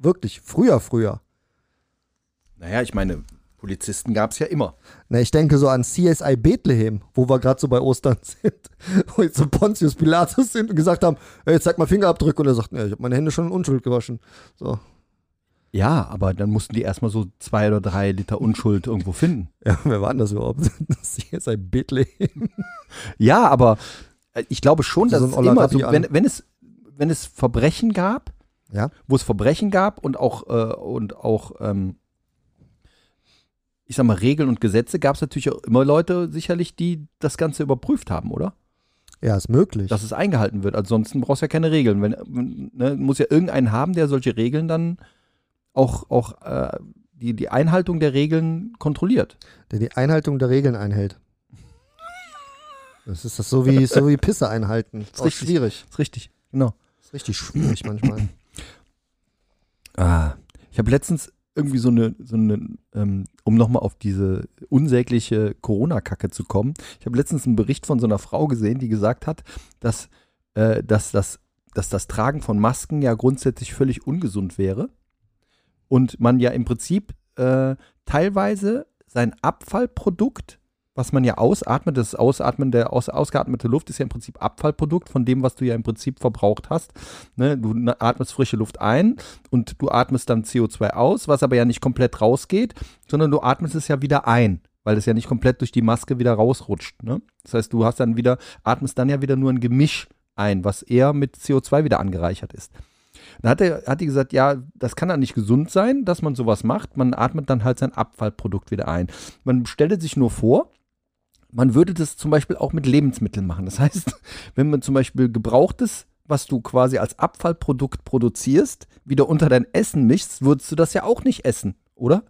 Naja, ich meine, Polizisten gab's ja immer. Na, ich denke so an CSI Bethlehem, wo wir gerade so bei Ostern sind, wo jetzt so Pontius Pilatus sind und gesagt haben, ey, zeig mal Fingerabdrücke, und er sagt, ich habe meine Hände schon in Unschuld gewaschen. So. Ja, aber dann mussten die erstmal so 2 oder 3 Liter Unschuld irgendwo finden. Ja, wer war denn das überhaupt? CSI Bethlehem. Ja, aber ich glaube schon, dass So es ein Oller immer so, Rabbi wenn es Verbrechen gab, Ja. wo es Verbrechen gab und auch ich sag mal, Regeln und Gesetze, gab es natürlich auch immer Leute sicherlich, die das Ganze überprüft haben, oder? Ja, ist möglich. Dass es eingehalten wird. Ansonsten brauchst du ja keine Regeln. Muss ja irgendeinen haben, der solche Regeln dann auch die Einhaltung der Regeln kontrolliert. Der die Einhaltung der Regeln einhält. Das ist das so wie Pisse einhalten. Ist auch richtig. schwierig. Ist richtig, genau. Ist richtig schwierig manchmal. Ich habe letztens irgendwie so eine um nochmal auf diese unsägliche Corona-Kacke zu kommen, ich habe letztens einen Bericht von so einer Frau gesehen, die gesagt hat, dass das Tragen von Masken ja grundsätzlich völlig ungesund wäre und man ja im Prinzip teilweise sein Abfallprodukt, was man ja ausatmet, das Ausatmen der ausgeatmete Luft ist ja im Prinzip Abfallprodukt von dem, was du ja im Prinzip verbraucht hast. Ne? Du atmest frische Luft ein und du atmest dann CO2 aus, was aber ja nicht komplett rausgeht, sondern du atmest es ja wieder ein, weil es ja nicht komplett durch die Maske wieder rausrutscht. Ne? Das heißt, du atmest dann ja wieder nur ein Gemisch ein, was eher mit CO2 wieder angereichert ist. Dann hat die gesagt, ja, das kann dann nicht gesund sein, dass man sowas macht. Man atmet dann halt sein Abfallprodukt wieder ein. Man stellt sich nur vor, man würde das zum Beispiel auch mit Lebensmitteln machen. Das heißt, wenn man zum Beispiel Gebrauchtes, was du quasi als Abfallprodukt produzierst, wieder unter dein Essen mischst, würdest du das ja auch nicht essen, oder?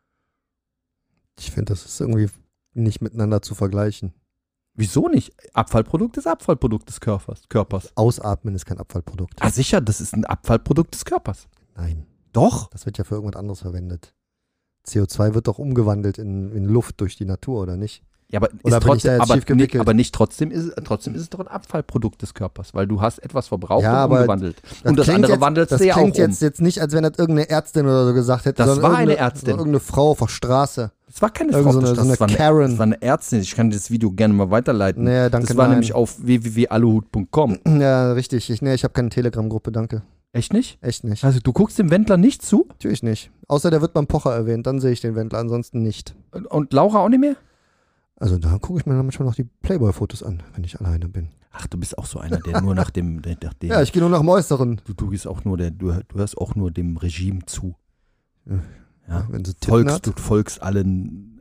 Ich finde, das ist irgendwie nicht miteinander zu vergleichen. Wieso nicht? Abfallprodukt ist Abfallprodukt des Körpers. Ausatmen ist kein Abfallprodukt. Ah, sicher, das ist ein Abfallprodukt des Körpers. Nein, Doch. das wird ja für irgendwas anderes verwendet. CO2 wird doch umgewandelt in Luft durch die Natur, oder nicht? Ja, aber Oder bin ich da jetzt schief gewickelt? aber nicht trotzdem ist es doch ein Abfallprodukt des Körpers, weil du hast etwas verbraucht Ja, und aber umgewandelt. Und das klingt andere jetzt, wandelst das du ja auch um. klingt jetzt nicht, als wenn das irgendeine Ärztin oder so gesagt hätte. Das sondern war eine irgendeine- Ärztin. Irgendeine Frau auf der Straße. Das war keine Irgend Frau, so eine- das so eine war Karen. Das war eine Ärztin. Ich kann das Video gerne mal weiterleiten. Nee, danke, das war nein. nämlich auf www.aluhut.com. Ja, richtig. Ich habe keine Telegram-Gruppe, danke. Echt nicht? Echt nicht. Also du guckst dem Wendler nicht zu? Natürlich nicht. Außer der wird beim Pocher erwähnt, dann sehe ich den Wendler, ansonsten nicht. Und Laura auch nicht mehr? Also da gucke ich mir dann manchmal noch die Playboy-Fotos an, wenn ich alleine bin. Ach, du bist auch so einer, der nur nach dem Ja, ich gehe nur nach dem Äußeren. du gehst auch nur du hörst auch nur dem Regime zu. Ja. Wenn sie Titten hat. Du folgst allen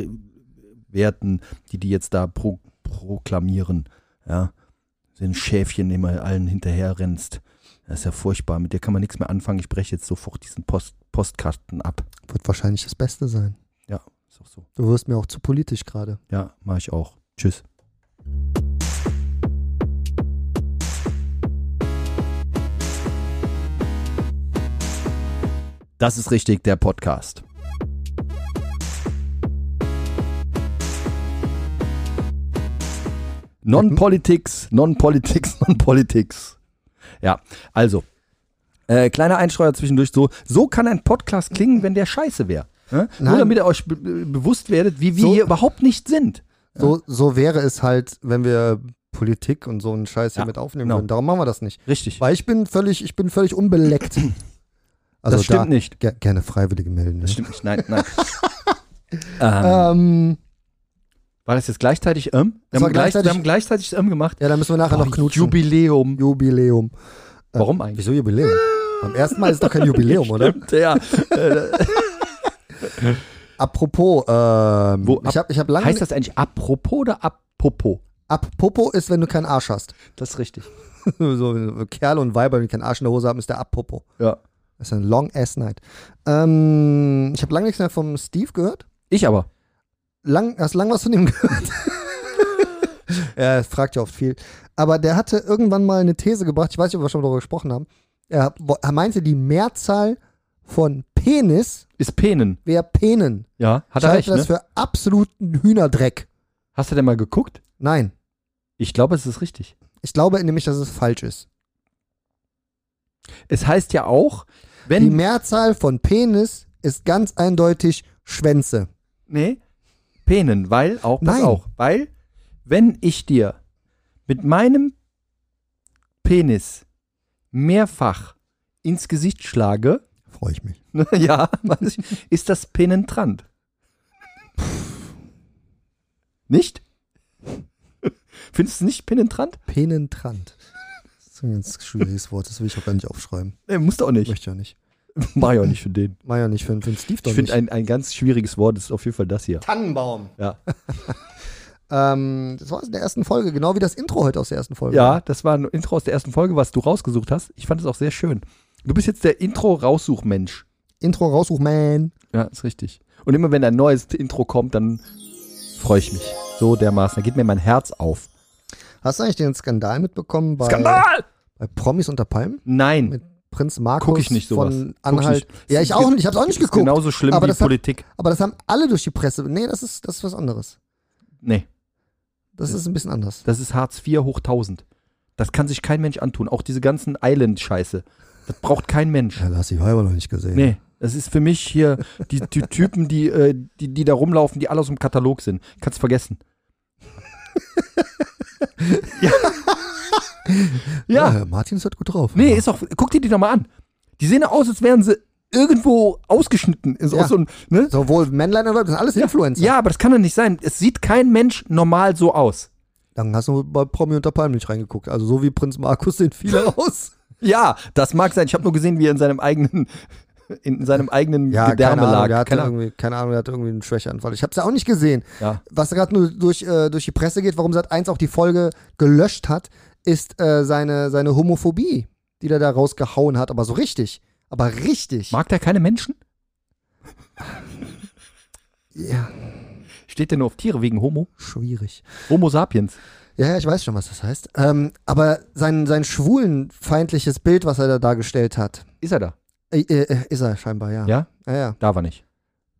Werten, die jetzt da proklamieren. Ja. Den Schäfchen, dem du allen hinterher rennst. Das ist ja furchtbar. Mit dir kann man nichts mehr anfangen. Ich breche jetzt sofort diesen Postkasten ab. Wird wahrscheinlich das Beste sein. Ja, ist auch so. Du wirst mir auch zu politisch gerade. Ja, mache ich auch. Tschüss. Das ist richtig, der Podcast. Non-Politics, Non-Politics, Non-Politics. Ja, also, kleiner Einstreuer zwischendurch. So kann ein Podcast klingen, wenn der scheiße wäre. Ne? Nur Nein. damit ihr euch bewusst werdet, wie wir So- hier überhaupt nicht sind. So wäre es halt, wenn wir Politik und so einen Scheiß hier Ja, mit aufnehmen genau. würden. Darum machen wir das nicht. Richtig. Weil ich bin völlig unbeleckt. Also das stimmt da nicht. Gerne Freiwillige melden. Das Ne? stimmt nicht. Nein, nein. War das jetzt gleichzeitig Das war gleichzeitig- Wir haben gleichzeitig gemacht. Ja, da müssen wir nachher noch knutschen. Jubiläum. Jubiläum. Warum eigentlich? Wieso Jubiläum? Beim ersten Mal ist doch kein Jubiläum, oder? Ja. Apropos, ich hab lange. Heißt das eigentlich apropos oder apropos? Appopo ist, wenn du keinen Arsch hast. Das ist richtig. So, wenn Kerle und Weiber, die keinen Arsch in der Hose haben, ist der Appopo. Ja. Das ist ein long ass night. Ich habe lange nichts mehr vom Steve gehört. Ich aber. Hast lang was von ihm gehört? Er fragt ja oft viel. Aber der hatte irgendwann mal eine These gebracht, ich weiß nicht, ob wir schon darüber gesprochen haben. Er meinte, die Mehrzahl von Penis Ist Penen. wäre Penen. Ja, hat Ich er halte recht, das ne? für absoluten Hühnerdreck. Hast du denn mal geguckt? Nein. Ich glaube, es ist richtig. Ich glaube nämlich, dass es falsch ist. Es heißt ja auch, Die wenn... Mehrzahl von Penis ist ganz eindeutig Schwänze. Nee, Penen, weil, pass Nein. auf, weil, wenn ich dir mit meinem Penis mehrfach ins Gesicht schlage, Freue ich mich. ja, ist das penetrant. Nicht? Findest du es nicht penetrant? Penetrant. Das ist ein ganz schwieriges Wort, das will ich auch gar nicht aufschreiben. Musst du auch nicht. Möchte ich auch nicht. Mach ich auch nicht für den. Mach ja nicht für den Steve doch Ich finde, nicht. ein ganz schwieriges Wort ist auf jeden Fall das hier. Tannenbaum. Ja. Das war in der ersten Folge, genau wie das Intro heute aus der ersten Folge. Ja, das war ein Intro aus der ersten Folge, was du rausgesucht hast. Ich fand es auch sehr schön. Du bist jetzt der Intro-Raussuchmensch. Intro raussuch, man. Ja, ist richtig. Und immer wenn ein neues Intro kommt, dann freue ich mich. So dermaßen. Da geht mir mein Herz auf. Hast du eigentlich den Skandal mitbekommen bei Promis unter Palmen? Nein. Mit Prinz Markus Guck ich nicht sowas. von Guck ich Anhalt? nicht. Ja, ich auch nicht. Ich hab's auch nicht Ist geguckt. genauso schlimm Aber wie das hat- Politik. Aber das haben alle durch die Presse. Nee, das ist was anderes. Nee, Das ist ein bisschen anders. das ist Hartz IV hoch 1000. Das kann sich kein Mensch antun. Auch diese ganzen Island-Scheiße. Das braucht kein Mensch. Ja, hast die Weiber noch nicht gesehen. Nee, das ist für mich hier die Typen, die da rumlaufen, die alle aus dem Katalog sind. Kannst vergessen. Ja. Martin ist halt gut drauf. Nee, ist auch, guck dir die doch mal an. Die sehen aus, als wären sie irgendwo ausgeschnitten. Ist Ja. auch so ein, ne? Sowohl Männlein als auch Weiblein, das sind alles Influencer. Ja, aber das kann doch nicht sein. Es sieht kein Mensch normal so aus. Dann hast du bei Promi unter Palmen nicht reingeguckt. Also so wie Prinz Markus sehen viele aus. Ja, das mag sein. Ich habe nur gesehen, wie er in seinem eigenen Ja, Gedärme keine Ahnung, lag. der hatte Keine Ahnung. der hatte irgendwie einen Schwächeanfall. Ich habe es ja auch nicht gesehen. Ja. Was gerade nur durch die Presse geht, warum Sat.1 auch die Folge gelöscht hat, ist seine Homophobie, die der da rausgehauen hat. Aber so richtig. Aber richtig. Mag der keine Menschen? Ja, Steht der nur auf Tiere wegen Homo? schwierig. Homo sapiens. Ja, ich weiß schon, was das heißt. Aber sein schwulenfeindliches Bild, was er da dargestellt hat, Ist er da? ist er scheinbar, ja. Ja? Ja. Da war nicht.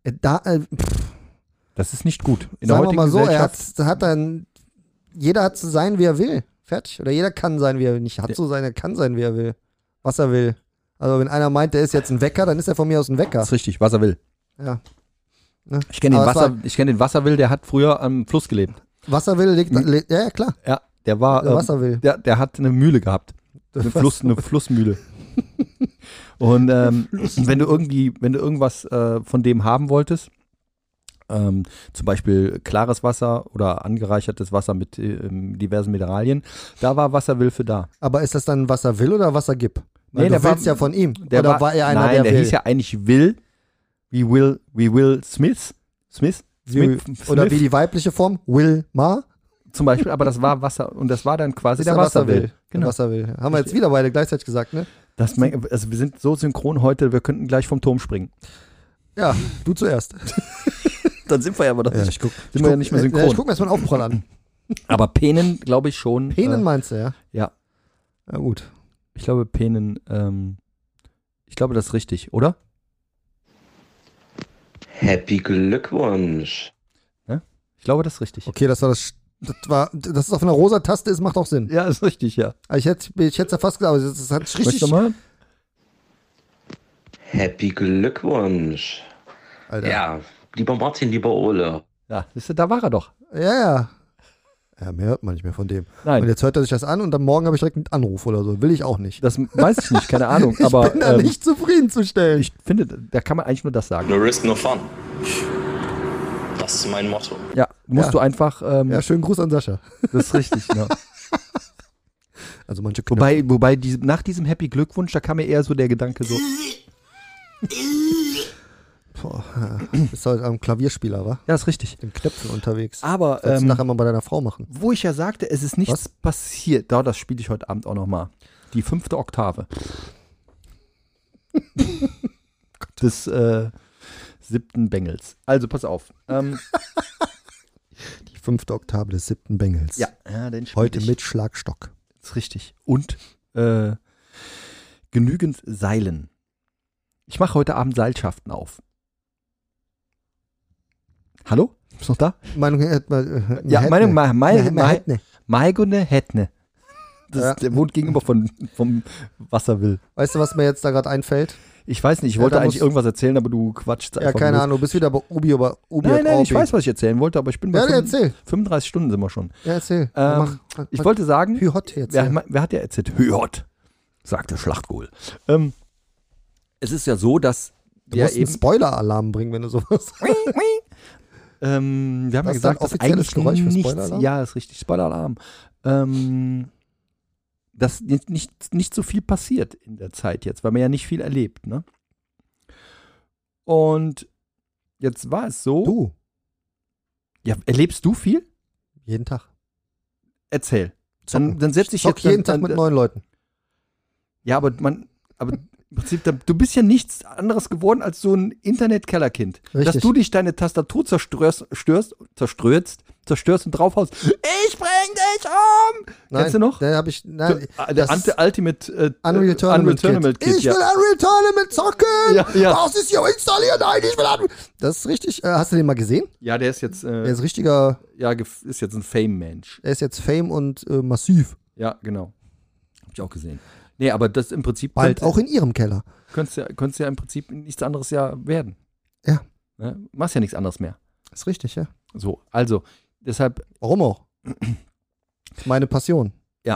Das ist nicht gut. In der Sagen wir heutigen mal so, Gesellschaft. jeder hat zu sein, wie er will. Fertig. Oder jeder kann sein, wie er will. Nicht hat zu sein, er kann sein, wie er will. Was er will. Also wenn einer meint, der ist jetzt ein Wecker, dann ist er von mir aus ein Wecker. Das ist richtig, was er will. Ja. Ne? Ich kenne Aber kenn den Wasserwill, der hat früher am Fluss gelebt. Was er will, ja, klar. Ja, der war. Der Wasserwill. Der hat eine Mühle gehabt. Eine Flussmühle. Und wenn du irgendwas von dem haben wolltest, zum Beispiel klares Wasser oder angereichertes Wasser mit diversen Mineralien, da war Wasserwill für da. Aber ist das dann Wasserwill oder Wassergib? Weil Nee, du der war- willst ja von ihm. Der Oder war er einer, nein, der will? hieß ja eigentlich Will, wie Will Smith. Oder wie die weibliche Form? Wilma? Zum Beispiel, aber das war Wasser und das war dann quasi Ist der Wasserwill. Genau. Wasserwill. Haben wir jetzt wieder beide gleichzeitig gesagt, ne? Also wir sind so synchron heute, wir könnten gleich vom Turm springen. Ja, du zuerst. Dann sind wir ja aber doch Ja, nicht, ich sind wir ja nicht mehr synchron. Ich guck mir erstmal einen Aufprall an. Aber Penen, glaube ich schon. Penen meinst du, ja? Ja. Na gut. Ich glaube Penen, ich glaube, das ist richtig, oder? Happy Glückwunsch. Ich glaube, das ist richtig. Okay, dass es auf einer rosa Taste ist, macht auch Sinn. Ja, ist richtig, ja. Ich hätte es ja fast gesagt, aber das hat Möchtest richtig. du mal? Happy Glückwunsch. Alter. Ja, lieber Martin, lieber Ole. Ja, siehst du, da war er doch. Ja. Ja, mehr hört man nicht mehr von dem. Nein. Und jetzt hört er sich das an und am Morgen habe ich direkt einen Anruf oder so. Will ich auch nicht. Das weiß ich nicht, keine Ahnung. Ich aber bin da nicht zufriedenzustellen. ich finde, da kann man eigentlich nur das sagen. No risk, no fun. Das ist mein Motto. Ja, musst Ja. du einfach, Ja, schönen Gruß an Sascha. das ist richtig, ja. Also manche Knöpfe. Wobei nach diesem Happy Glückwunsch, da kam mir eher so der Gedanke so, Boah, bist du heute am Klavierspieler, wa? Ja, ist richtig. Den Knöpfen unterwegs. Aber Sollst du nachher mal bei deiner Frau machen. wo ich ja sagte, es ist nichts Was? passiert. Das spiele ich heute Abend auch noch mal. Die 5. Oktave. Des 7. Bengels. Also, pass auf. Die 5. Oktave des 7. Bengels. Ja, den spiele Heute ich. mit Schlagstock. Ist richtig. Und genügend Seilen. Ich mache heute Abend Seilschaften auf. Hallo? Bist du noch da? Meinung Ja, Meinung, Hättne. Maigone Hättne. Ja. Der wohnt gegenüber vom Wasserwill. Weißt du, was mir jetzt da gerade einfällt? Ich weiß nicht, ich Ja, wollte da eigentlich muss- irgendwas erzählen, aber du quatschst Ja, einfach. keine bloß. Ahnung, du bist wieder bei Ubi, aber Ubi Nein, hat nein, ich Orbi. weiß, was ich erzählen wollte, aber ich bin bei Ja, erzähl. 35 Stunden sind wir schon. Ja, erzähl. Ich wollte sagen, Hü hot jetzt. wer hat ja erzählt? Hühot, sagte Schlachtkohl. Es ist ja so, dass Du wir musst einen eben, Spoiler-Alarm bringen, wenn du sowas. wir haben ja Was gesagt, ist ein dass offizielles eigentlich Geräusch für nichts, Spoiler-Alarm? ja, ist richtig, Spoiler-Alarm, dass nicht so viel passiert in der Zeit jetzt, weil man ja nicht viel erlebt, ne? Und jetzt war es so, Du, ja, erlebst du viel? jeden Tag. Erzähl. Dann setze ich Zock jetzt jeden Tag mit 9 Leuten. Ja, aber im Prinzip, du bist ja nichts anderes geworden als so ein Internet-Kellerkind. Dass Richtig. du dich deine Tastatur zerstörst und draufhaust. Ich bring dich um! Nein, Kennst du noch? Da habe ich. Nein, Der das- Ultimate Unreal Tournament Kit. Ich will Unreal Tournament zocken! Ja, ja. Das ist hier installiert! Nein, ich will Unreal. Das ist richtig. Hast du den mal gesehen? Ja, der ist jetzt, Der ist richtiger. ist jetzt ein Fame-Mensch. Er ist jetzt Fame und massiv. Ja, genau. Hab ich auch gesehen. Nee, aber das im Prinzip Bald auch in ihrem Keller. könntest ja im Prinzip nichts anderes ja werden. Ja. Ne? Machst ja nichts anderes mehr. Ist richtig, ja. So, also, deshalb, Warum auch? Meine Passion.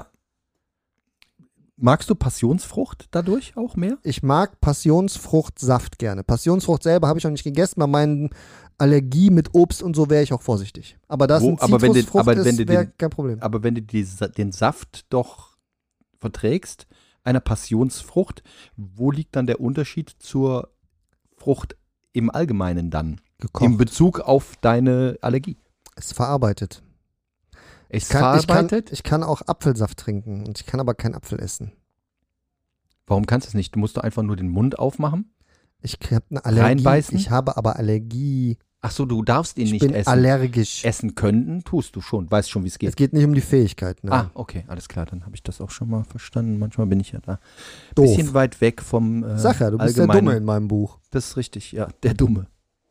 magst du Passionsfrucht dadurch auch mehr? Ich mag Passionsfruchtsaft gerne. Passionsfrucht selber habe ich noch nicht gegessen. Bei meinen Allergie mit Obst und so wäre ich auch vorsichtig. Aber das ein Aber wenn du- Zitrusfrucht aber wenn du ist, wäre den- kein Problem. Aber wenn du den Saft doch verträgst, einer Passionsfrucht, wo liegt dann der Unterschied zur Frucht im Allgemeinen dann? Gekocht. In Bezug auf deine Allergie? Ist verarbeitet. Ist Ich verarbeitet? kann auch Apfelsaft trinken und ich kann aber keinen Apfel essen. Warum kannst du es nicht? Du musst doch einfach nur den Mund aufmachen. Ich habe eine Allergie. Reinbeißen? Ich habe aber Allergie. Ach so, du darfst ihn Ich nicht bin essen. allergisch. Essen können, tust du schon. Weißt schon, wie es Es geht. geht nicht um die Fähigkeit. Ne? Ah, okay, alles klar. Dann habe ich das auch schon mal verstanden. Manchmal bin ich ja da. Doof. Bisschen weit weg vom Sag ja, du bist der Allgemeinen. Dumme in meinem Buch. Das ist richtig, ja, der Dumme.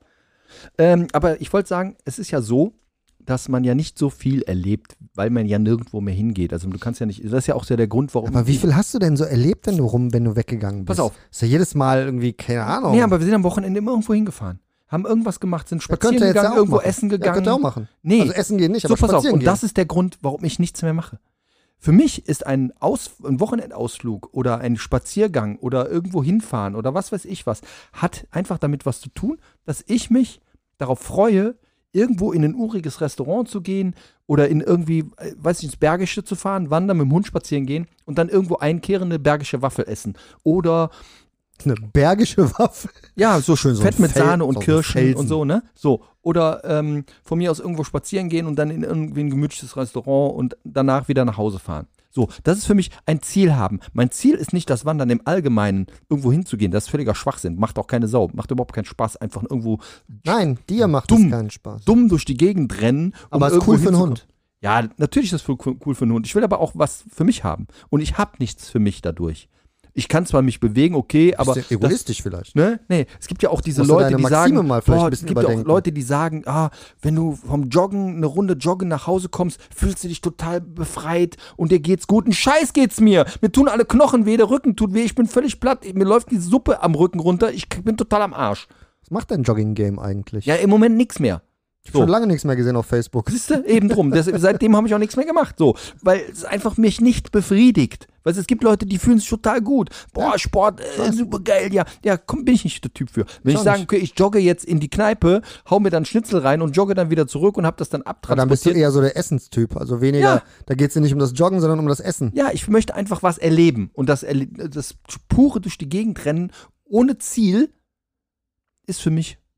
Aber ich wollte sagen, es ist ja so, dass man ja nicht so viel erlebt, weil man ja nirgendwo mehr hingeht. Also du kannst ja nicht, das ist ja auch so der Grund, warum. Aber wie viel hast du denn so erlebt, wenn du weggegangen bist? Pass auf. Ist ja jedes Mal irgendwie, keine Ahnung. Nee, aber wir sind am Wochenende immer irgendwo hingefahren. Haben irgendwas gemacht, sind Ja, spazieren könnt ihr jetzt gegangen, ja auch irgendwo machen. essen Ja, gegangen. könnt ihr auch machen. Nee, Also essen gehen nicht, so aber pass auf. spazieren Und gehen. das ist der Grund, warum ich nichts mehr mache. Für mich ist ein Wochenendausflug oder ein Spaziergang oder irgendwo hinfahren oder was weiß ich was, hat einfach damit was zu tun, dass ich mich darauf freue, irgendwo in ein uriges Restaurant zu gehen oder in irgendwie, weiß ich, ins Bergische zu fahren, wandern, mit dem Hund spazieren gehen und dann irgendwo einkehrende bergische Waffel essen. Oder Eine bergische Waffe. ja, so Schön so Fett ein mit Fel- Sahne und so ein Kirschen Felsen. und so, ne? So. Oder von mir aus irgendwo spazieren gehen und dann in irgendwie ein gemütliches Restaurant und danach wieder nach Hause fahren. So, das ist für mich ein Ziel haben. Mein Ziel ist nicht das Wandern im Allgemeinen, irgendwo hinzugehen. Das ist völliger Schwachsinn. Macht auch keine Sau. Macht überhaupt keinen Spaß. Einfach irgendwo Nein, dir macht Dumm. das keinen Spaß. dumm durch die Gegend rennen. Aber ist irgendwo cool für einen hinzukommen. Hund. Ja, natürlich ist das cool für einen Hund. Ich will aber auch was für mich haben. Und ich habe nichts für mich dadurch. Ich kann zwar mich bewegen, okay, aber Bist du egoistisch vielleicht. Ne? Nee, es gibt ja auch diese Musst du Leute, deine die Maxime sagen, mal vielleicht ein es bisschen gibt ja auch überdenken. Leute, die sagen, wenn du vom Joggen, eine Runde joggen nach Hause kommst, fühlst du dich total befreit und dir geht's gut. Ein Scheiß geht's mir. Mir tun alle Knochen weh, der Rücken tut weh, ich bin völlig platt, mir läuft die Suppe am Rücken runter, ich bin total am Arsch. Was macht dein Jogging-Game eigentlich? Ja, im Moment nix mehr. Ich habe schon lange nichts mehr gesehen auf Facebook. Siehst du, eben drum. Seitdem habe ich auch nichts mehr gemacht. So, weil es einfach mich nicht befriedigt. Weißt du, es gibt Leute, die fühlen sich total gut. Boah, Sport, super geil. Ja, bin ich nicht der Typ für. Wenn ich auch sage, nicht. okay, ich jogge jetzt in die Kneipe, hau mir dann Schnitzel rein und jogge dann wieder zurück und habe das dann Aber dann bist du abtransportiert. eher so der Essenstyp. Also weniger, Ja. da geht es dir nicht um das Joggen, sondern um das Essen. Ja, ich möchte einfach was erleben. Und das pure durch die Gegend rennen ohne Ziel ist für mich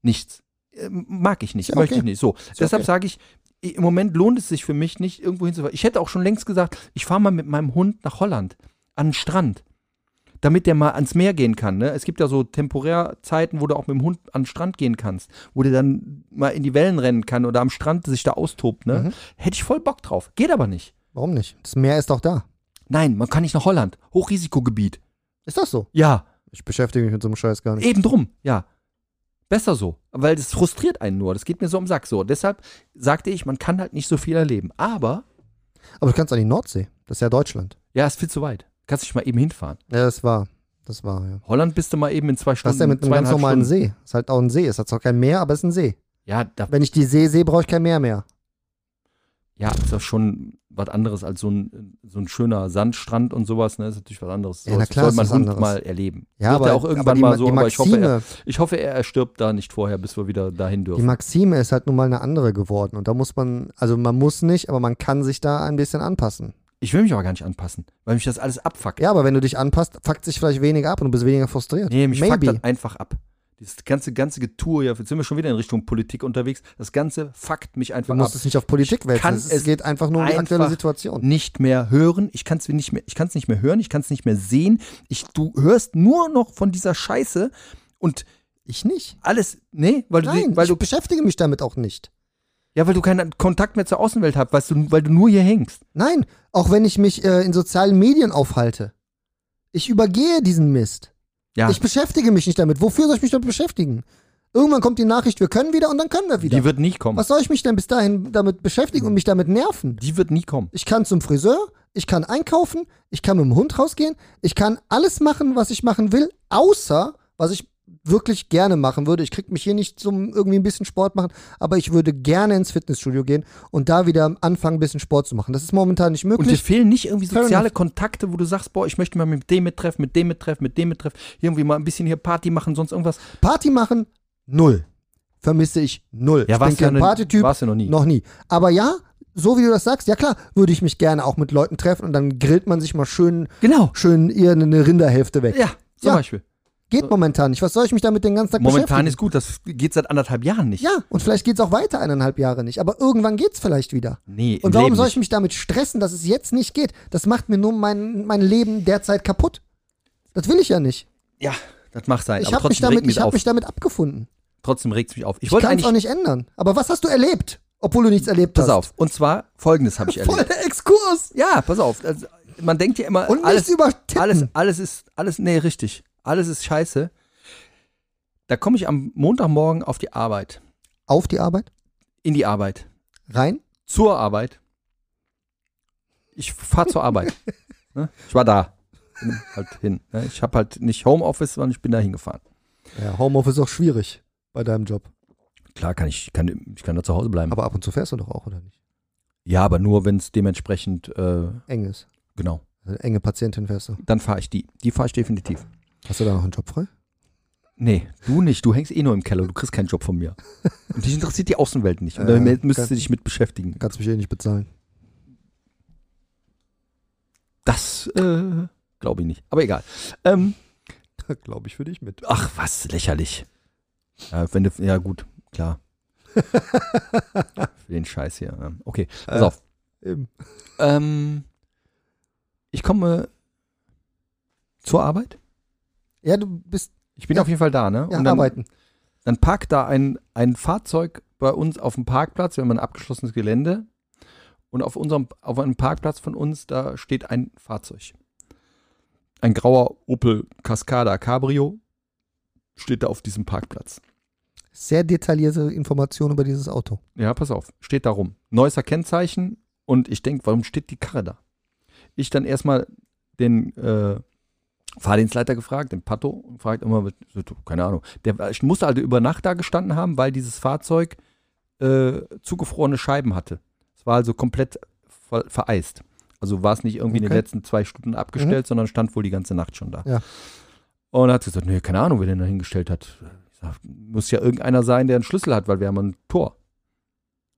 Nichts. Mag ich nicht, Ja, möchte okay. ich nicht. So, deshalb okay. sage ich, im Moment lohnt es sich für mich nicht, irgendwo hinzufahren. Ich hätte auch schon längst gesagt, ich fahre mal mit meinem Hund nach Holland, an den Strand, damit der mal ans Meer gehen kann. Ne? Es gibt ja so Temporärzeiten, wo du auch mit dem Hund an den Strand gehen kannst, wo der dann mal in die Wellen rennen kann oder am Strand sich da austobt. Ne? Mhm. Hätte ich voll Bock drauf. Geht aber nicht. Warum nicht? Das Meer ist doch da. Nein, man kann nicht nach Holland. Hochrisikogebiet. Ist das so? Ja, Ich beschäftige mich mit so einem Scheiß gar nicht. eben drum. Ja. Besser so. Weil das frustriert einen nur. Das geht mir so am Sack. So. Deshalb sagte ich, man kann halt nicht so viel erleben. Aber, Aber du kannst an die Nordsee. Das ist ja Deutschland. ja, ist viel zu weit. Kannst dich mal eben hinfahren. Ja, das war, ja. Holland bist du mal eben in 2 Das Stunden. ist ja mit einem ganz 2,5 normalen Stunden. See. Das ist halt auch ein See. Es hat zwar kein Meer, aber es ist ein See. Ja, Wenn ich die See sehe, brauche ich kein Meer mehr. ja, ist doch schon was anderes als so ein schöner Sandstrand und sowas. Ne? Das ist natürlich was anderes. Ja, na Das klar, soll ist man was Hund anderes. mal erleben. Ja, Wird aber er auch irgendwann die, mal so, die aber Maxime, ich hoffe, er stirbt da nicht vorher, bis wir wieder dahin die dürfen. Maxime ist halt nun mal eine andere geworden. Und da muss man, also man muss nicht, aber man kann sich da ein bisschen anpassen. Ich will mich aber gar nicht anpassen, weil mich das alles abfuckt. Ja, aber wenn du dich anpasst, fuckt sich vielleicht weniger ab und du bist weniger frustriert. Nee, mich fuckt Maybe. das einfach ab. Dieses ganze Getue, ja, jetzt sind wir schon wieder in Richtung Politik unterwegs. Das Ganze fuckt mich Du einfach musst ab. es nicht auf Politik wälzen. kann Es es geht einfach nur um die aktuelle einfach Situation. Nicht mehr hören. Ich kann es nicht mehr hören. Ich kann es nicht mehr sehen. Du hörst nur noch von dieser Scheiße und Ich nicht. alles. Nee, weil Nein, weil ich beschäftige mich damit auch nicht. weil du keinen Kontakt mehr zur Außenwelt hast, weil du nur hier hängst. Nein, auch wenn ich mich in sozialen Medien aufhalte. Ich übergehe diesen Mist. Ja, Ich beschäftige mich nicht damit. Wofür soll ich mich damit beschäftigen? Irgendwann kommt die Nachricht, wir können wieder und dann können wir wieder. die wird nie kommen. Was soll ich mich denn bis dahin damit beschäftigen und mich damit nerven? Die wird nie kommen. Ich kann zum Friseur, ich kann einkaufen, ich kann mit dem Hund rausgehen, ich kann alles machen, was ich machen will, außer, was ich wirklich gerne machen würde. Ich krieg mich hier nicht zum irgendwie ein bisschen Sport machen, aber ich würde gerne ins Fitnessstudio gehen und da wieder anfangen, ein bisschen Sport zu machen. Das ist momentan nicht Und dir möglich. fehlen nicht irgendwie Fair soziale enough. Kontakte, wo du sagst, boah, ich möchte mal mit dem mittreffen, mit dem mittreffen, mit dem mittreffen, irgendwie mal ein bisschen hier Party machen, sonst irgendwas. Party machen, null. Vermisse ich null. Ja, ich bin kein Partytyp, warst du noch nie. noch nie. Aber ja, so wie du das sagst, ja klar, würde ich mich gerne auch mit Leuten treffen und dann grillt man sich mal schön Genau. ihr eine Rinderhälfte weg. Ja, zum Ja. Beispiel. Geht momentan nicht. Was soll ich mich damit den ganzen Tag Momentan beschäftigen? ist gut, das geht seit 1,5 Jahren nicht. Ja, und vielleicht geht's auch weiter 1,5 Jahre nicht. Aber irgendwann geht's vielleicht wieder. Nee, Und warum Leben soll ich nicht. mich damit stressen, dass es jetzt nicht geht? Das macht mir nur mein Leben derzeit kaputt. Das will ich ja nicht. Ja, das mag sein. Ich aber habe mich, trotzdem regt mich hab auf. mich damit abgefunden. Trotzdem regt es mich auf. Ich Ich wollte kann es eigentlich. auch nicht ändern. Aber was hast du erlebt? Obwohl du nichts erlebt Pass hast. auf. Und zwar Folgendes habe ich Voll erlebt. der Exkurs. Ja, pass auf. Also, man denkt ja immer, Und alles, nichts über Titten. nee, richtig. Alles ist scheiße. Da komme ich am Montagmorgen auf die Arbeit. Auf die Arbeit? In die Arbeit. Rein? Zur Arbeit. Ich fahre zur Arbeit. Ne? Ich war da. Bin halt hin. Ne? Ich habe halt nicht Homeoffice, sondern ich bin da hingefahren. Ja, Homeoffice ist auch schwierig bei deinem Job. Klar, ich kann da zu Hause bleiben. Aber ab und zu fährst du doch auch, oder nicht? Ja, aber nur, wenn es dementsprechend, Eng ist. genau. Eine enge Patientin fährst du. Dann fahre ich die. Die fahre ich definitiv. Hast du da noch einen Job frei? Nee, du nicht. Du hängst eh nur im Keller. Du kriegst keinen Job von mir. Und dich interessiert die Außenwelt nicht. Und Ja, da müsstest du kann- dich mit beschäftigen. Kannst mich eh nicht bezahlen. Das glaube ich nicht. Aber egal. Da glaube ich für dich mit. Ach, was lächerlich. Ja, ja gut, klar. Für den Scheiß hier. Okay, pass auf. Eben. Ich komme zur Arbeit. Ja, du bist Ich bin Ja. auf jeden Fall da, ne? ja Und dann, arbeiten. dann parkt da ein Fahrzeug bei uns auf dem Parkplatz. Wir haben ein abgeschlossenes Gelände. Und auf einem Parkplatz von uns, da steht ein Fahrzeug. Ein grauer Opel Cascada Cabrio steht da auf diesem Parkplatz. Sehr detaillierte Informationen über dieses Auto. Ja, pass auf, steht da rum. Neusser Kennzeichen und ich denke, warum steht die Karre da? Ich dann erstmal den Fahrdienstleiter gefragt, den Pato, und fragt immer, keine Ahnung, der musste also über Nacht da gestanden haben, weil dieses Fahrzeug zugefrorene Scheiben hatte. Es war also komplett vereist. Also war es nicht irgendwie in den Okay. letzten 2 Stunden abgestellt, sondern stand wohl die ganze Nacht schon da. Ja. Und er hat gesagt, nee, keine Ahnung, wer den da hingestellt hat. Ich sag, muss ja irgendeiner sein, der einen Schlüssel hat, weil wir haben ein Tor.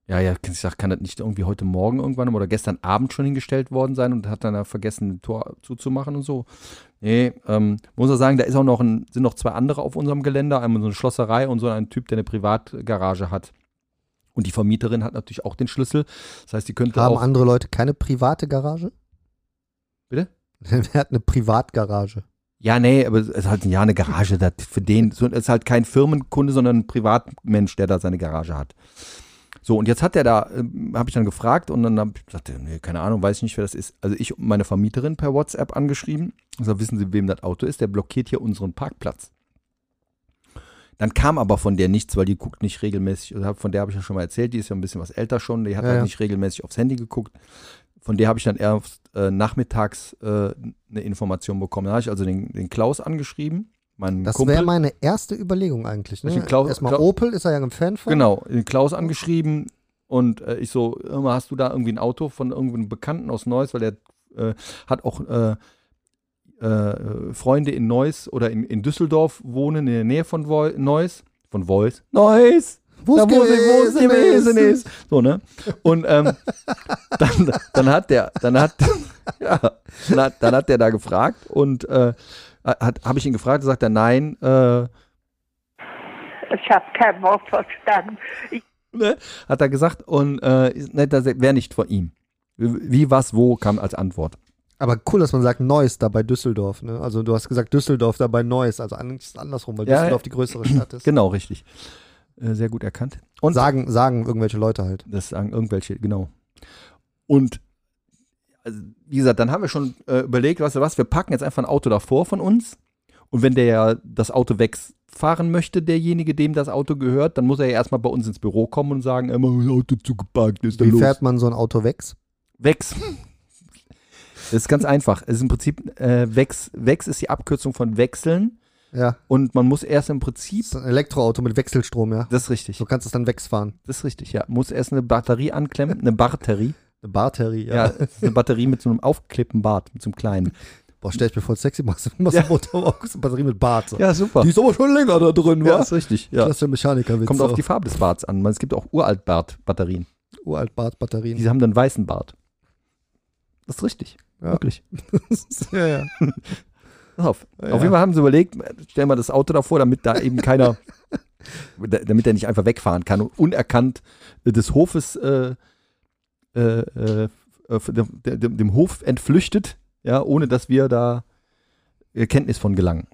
Ja, ich sag, kann das nicht irgendwie heute Morgen irgendwann oder gestern Abend schon hingestellt worden sein und hat dann vergessen, ein Tor zuzumachen und so. Nee, muss man sagen, da ist auch sind noch 2 andere auf unserem Gelände, einmal so eine Schlosserei und so ein Typ, der eine Privatgarage hat. Und die Vermieterin hat natürlich auch den Schlüssel. Das heißt, die könnte Haben auch. andere Leute keine private Garage? Bitte? Wer hat eine Privatgarage? Ja, nee, aber es ist halt eine Garage, das für den, es ist halt kein Firmenkunde, sondern ein Privatmensch, der da seine Garage hat. So, und jetzt hat der da, habe ich dann gefragt und dann habe ich gesagt, nee, keine Ahnung, weiß ich nicht, wer das ist. Also ich meine Vermieterin per WhatsApp angeschrieben. Also wissen Sie, wem das Auto ist? Der blockiert hier unseren Parkplatz. Dann kam aber von der nichts, weil die guckt nicht regelmäßig, von der habe ich ja schon mal erzählt, die ist ja ein bisschen was älter schon, die hat halt nicht regelmäßig aufs Handy geguckt. Von der habe ich dann erst nachmittags eine Information bekommen. Da habe ich also den Klaus angeschrieben. Das wäre meine erste Überlegung eigentlich. Ne? Erstmal Opel, ist er ja ein Fan von. Genau, den Klaus angeschrieben und ich so, hast du da irgendwie ein Auto von irgendeinem Bekannten aus Neuss, weil der hat auch Freunde in Neuss oder in Düsseldorf wohnen, in der Nähe von Neuss. Von Neuss. Wo es gewesen ist. So, ne? Und dann hat der da gefragt und habe ich ihn gefragt, sagt er nein. Ich habe kein Wort verstanden. Ne? Hat er gesagt und das wäre nicht von ihm. Wie, was, wo kam als Antwort. Aber cool, dass man sagt Neuss da bei Düsseldorf. Ne? Also du hast gesagt Düsseldorf da bei Neuss, also andersrum, weil Düsseldorf die größere Stadt ist. Genau, richtig. Sehr gut erkannt. Und sagen irgendwelche Leute halt. Das sagen irgendwelche, genau. Und also, wie gesagt, dann haben wir schon überlegt, weißt du was, wir packen jetzt einfach ein Auto davor von uns und wenn der das Auto wegfahren möchte, derjenige, dem das Auto gehört, dann muss er ja erstmal bei uns ins Büro kommen und sagen, mein Auto zugeparkt, ist da los. Wie fährt man so ein Auto Wex? Wex. Das ist ganz einfach. Es ist im Prinzip, Wex ist die Abkürzung von wechseln. Ja. Und man muss erst im Prinzip. Das ist ein Elektroauto mit Wechselstrom, ja. Das ist richtig. Du kannst es dann wegfahren. Das ist richtig, ja. Muss erst eine Batterie anklemmen, eine Batterie. Eine Batterie, ja. Ja, eine Batterie mit so einem aufklippen Bart, mit so einem kleinen. Boah, stell ich mir voll sexy, machst du eine Batterie mit Bart. So. Ja, super. Die ist aber schon länger da drin, wa? Ja, ist richtig. Ja. Klasse Mechanikerwitz. Kommt auf die Farbe des Barts an. Es gibt auch Uralt-Bart-Batterien. Uralt-Bart-Batterien. Die haben dann weißen Bart. Das ist richtig. Ja. Wirklich. Ja. Pass auf. Ja. Auf jeden Fall haben sie überlegt, stellen wir das Auto davor, damit da eben keiner, damit er nicht einfach wegfahren kann und unerkannt des Hofes dem Hof entflüchtet, ja, ohne dass wir da Kenntnis von gelangen.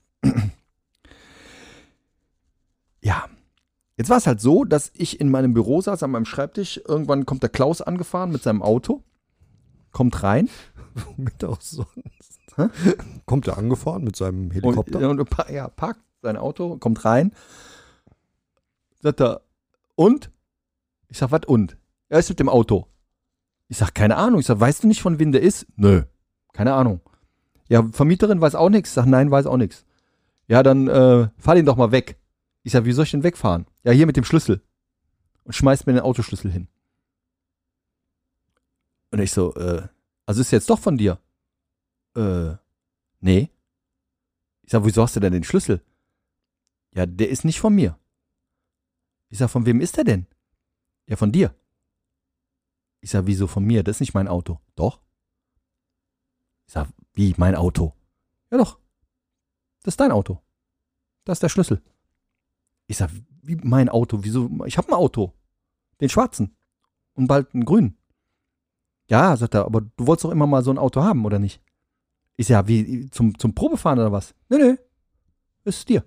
Ja. Jetzt war es halt so, dass ich in meinem Büro saß, an meinem Schreibtisch. Irgendwann kommt der Klaus angefahren mit seinem Auto, kommt rein. Womit auch sonst? Hä? Kommt er angefahren mit seinem Helikopter? Und parkt sein Auto, kommt rein. Sagt er, und? Ich sag, was und? Er ist mit dem Auto. Ich sag, keine Ahnung. Ich sag, weißt du nicht, von wem der ist? Nö, keine Ahnung. Ja, Vermieterin weiß auch nichts. Ich sag, nein, weiß auch nichts. Ja, dann fahr den doch mal weg. Ich sag, wie soll ich denn wegfahren? Ja, hier mit dem Schlüssel. Und schmeißt mir den Autoschlüssel hin. Und ich so, also ist jetzt doch von dir? Nee. Ich sag, wieso hast du denn den Schlüssel? Ja, der ist nicht von mir. Ich sag, von wem ist der denn? Ja, von dir. Ich sag, wieso von mir? Das ist nicht mein Auto. Doch. Ich sag, wie, mein Auto? Ja doch. Das ist dein Auto. Das ist der Schlüssel. Ich sag, wie mein Auto? Wieso? Ich hab ein Auto. Den schwarzen. Und bald einen grünen. Ja, sagt er, aber du wolltest doch immer mal so ein Auto haben, oder nicht? Ich sag, wie, zum Probefahren oder was? Nee, ist dir.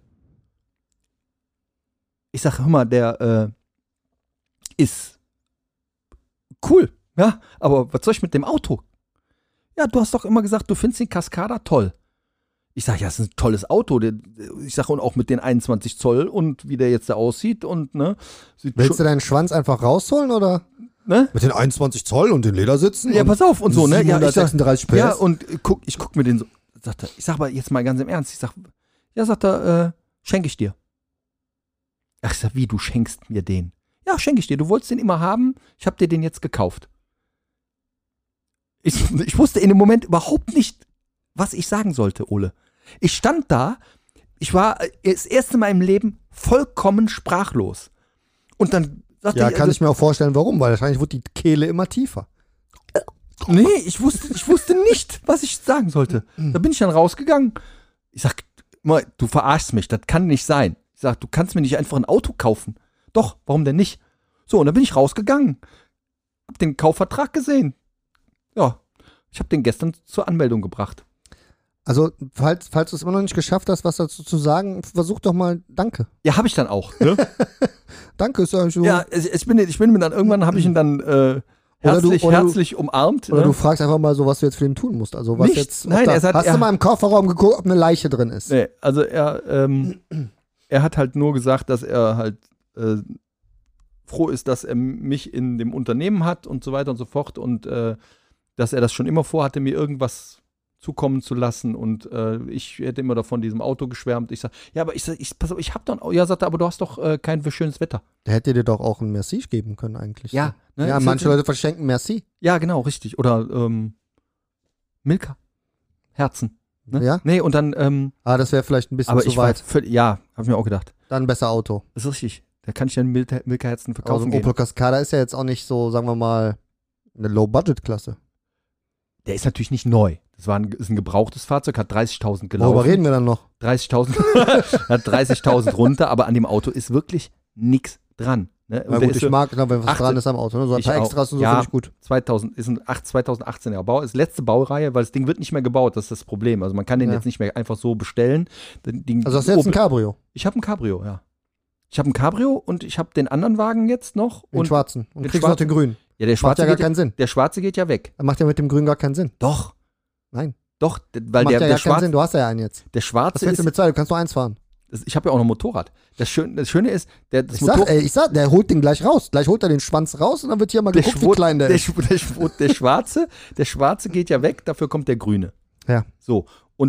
Ich sag, hör mal, der ist cool, ja, aber was soll ich mit dem Auto? Ja, du hast doch immer gesagt, du findest den Cascada toll. Ich sag, ja, es ist ein tolles Auto. Ich sag, und auch mit den 21 Zoll und wie der jetzt da aussieht und, ne. Willst du deinen Schwanz einfach rausholen, oder? Ne? Mit den 21 Zoll und den Ledersitzen? Ja, pass auf, und so, ne? 736 PS. Ja, und ich guck mir den so, sagt er, ich sag aber jetzt mal ganz im Ernst, ich sag, ja, sagt er, schenke ich dir. Ach, ich sag, wie, du schenkst mir den? Ja, schenke ich dir, du wolltest den immer haben, ich hab dir den jetzt gekauft. Ich wusste in dem Moment überhaupt nicht, was ich sagen sollte, Ole. Ich stand da, ich war das erste Mal im Leben vollkommen sprachlos. Und dann Sagte Ja, ich, kann ich mir auch vorstellen, warum, weil wahrscheinlich wird die Kehle immer tiefer. Nee, ich wusste nicht, was ich sagen sollte. Da bin ich dann rausgegangen. Ich sag, mal, du verarschst mich, das kann nicht sein. Ich sag, du kannst mir nicht einfach ein Auto kaufen. Doch, warum denn nicht? So, und dann bin ich rausgegangen. Hab den Kaufvertrag gesehen. Ja, ich habe den gestern zur Anmeldung gebracht. Also, falls du es immer noch nicht geschafft hast, was dazu zu sagen, versuch doch mal Danke. Ja, habe ich dann auch. Ne? Danke ist ja so. Ja, ich bin dann, irgendwann habe ich ihn dann herzlich umarmt. Oder ne? du fragst einfach mal so, was du jetzt für ihn tun musst. Also, was Nichts. jetzt. Nein, er sagt, hast du mal im Kofferraum geguckt, ob eine Leiche drin ist? Nee, also er hat halt nur gesagt, dass er halt froh ist, dass er mich in dem Unternehmen hat und so weiter und so fort und dass er das schon immer vorhatte, mir irgendwas zukommen zu lassen und ich hätte immer davon diesem Auto geschwärmt. Ich sag, ja, aber pass auf, ich hab doch ein Auto. Ja, sagt er, aber du hast doch kein schönes Wetter. Der hätte dir doch auch ein Merci geben können eigentlich. Ja, ne, Ja, manche Leute verschenken Merci. Ja, genau, richtig. Oder Milka. Herzen. Ne? Ja? Nee, und dann, Das wäre vielleicht ein bisschen aber zu ich war weit. ja, hab ich mir auch gedacht. Dann besser Auto. Das ist richtig. Da kann ich dann Milka-Herzen Also verkaufen ein gehen. Opel Cascada ist ja jetzt auch nicht so, sagen wir mal, eine Low-Budget-Klasse. Der ist natürlich nicht neu. Das ist ein gebrauchtes Fahrzeug, hat 30.000 gelaufen. Worüber reden wir dann noch? 30.000 hat 30.000 runter, aber an dem Auto ist wirklich nichts dran. Ne? Na Und der gut, ist ich mag, wenn was 18 dran ist am Auto. Ne? So ein Ich paar auch. Extras und so Ja. finde ich gut. 2018er Bau, ist letzte Baureihe, weil das Ding wird nicht mehr gebaut, das ist das Problem. Also man kann den Ja. jetzt nicht mehr einfach so bestellen. Also hast du jetzt ein Cabrio, Ich habe ein Cabrio, ja. Ich habe ein Cabrio und ich habe den anderen Wagen jetzt noch. den Und schwarzen. Und den kriegst noch schwarzen. den grünen. ja, der Macht schwarze, ja gar geht, keinen Sinn. der schwarze geht ja weg. Macht ja mit dem grünen gar keinen Sinn. Doch. Nein. Doch, weil Macht der ja gar keinen schwarze, Sinn. Du hast ja einen jetzt. der Was schwarze willst du ist, mit zwei? Du kannst nur eins fahren. ich habe ja auch noch ein Motorrad. Das Schöne ist, das Ich sag, der holt den gleich raus. Gleich holt er den Schwanz raus und dann wird hier mal geguckt, wie klein der ist. der Schwarze geht ja weg, dafür kommt der Grüne. Ja. So,